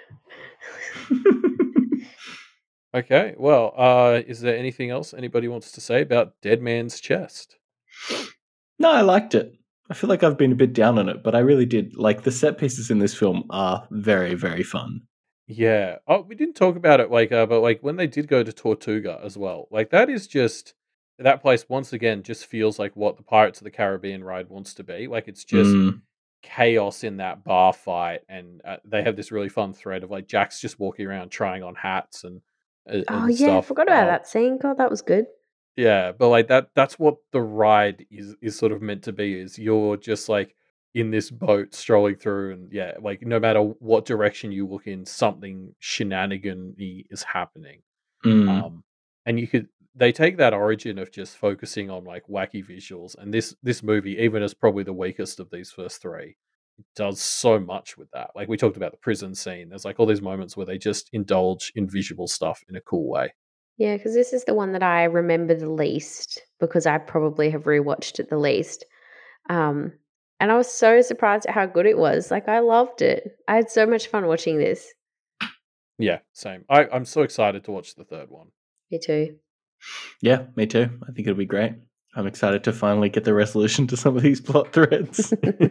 Okay. Well, uh, is there anything else anybody wants to say about Dead Man's Chest? No, I liked it. I feel like I've been a bit down on it, but I really did. Like the set pieces in this film are very, very fun. Yeah. Oh, we didn't talk about it, like, uh, but like when they did go to Tortuga as well, like that is just that place once again just feels like what the Pirates of the Caribbean ride wants to be. Like it's just Mm. chaos in that bar fight, and uh, they have this really fun thread of like Jack's just walking around trying on hats, and and, Oh and yeah, I stuff. forgot about Uh, that scene. God, that was good. yeah, but like that that's what the ride is is sort of meant to be, is you're just like in this boat strolling through, and yeah, like no matter what direction you look in, something shenanigan is happening. Mm. Um and you could they take that origin of just focusing on like wacky visuals, and this this movie, even as probably the weakest of these first three, does so much with that. Like we talked about the prison scene. There's like all these moments where they just indulge in visual stuff in a cool way. Yeah, because this is the one that I remember the least because I probably have rewatched it the least. Um, and I was so surprised at how good it was. Like I loved it. I had so much fun watching this. Yeah, same. I, I'm so excited to watch the third one. Me too. Yeah, me too. I think it'll be great. I'm excited to finally get the resolution to some of these plot threads.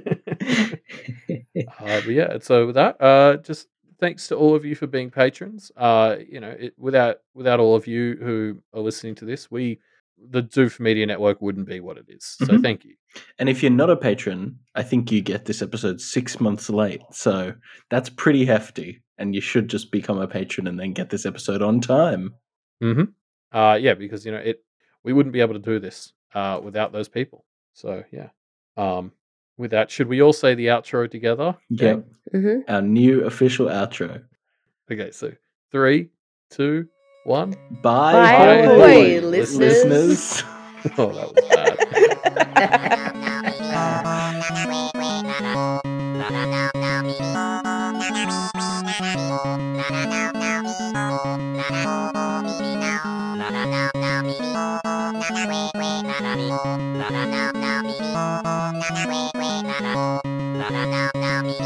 Uh, but yeah, so with that, uh, just thanks to all of you for being patrons. Uh, you know, it, without without all of you who are listening to this, we the Doof Media Network wouldn't be what it is. So Mhm. thank you. And if you're not a patron, I think you get this episode six months late. So that's pretty hefty. And you should just become a patron and then get this episode on time. Mm-hmm. Uh, yeah, because you know it, we wouldn't be able to do this uh, without those people. So yeah. Um, with that, should we all say the outro together? Yeah. hmm Our new official outro. Okay, so three, two, one. Bye, Bye, ahoy, ahoy, listeners. listeners. Oh, that was bad.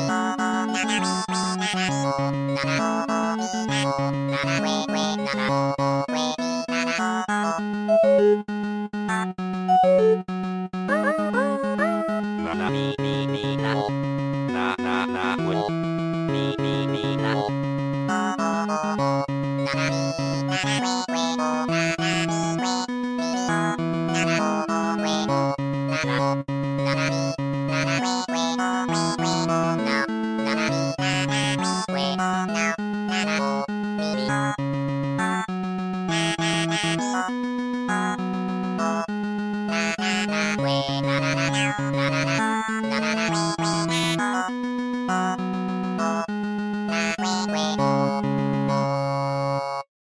Wait, wait,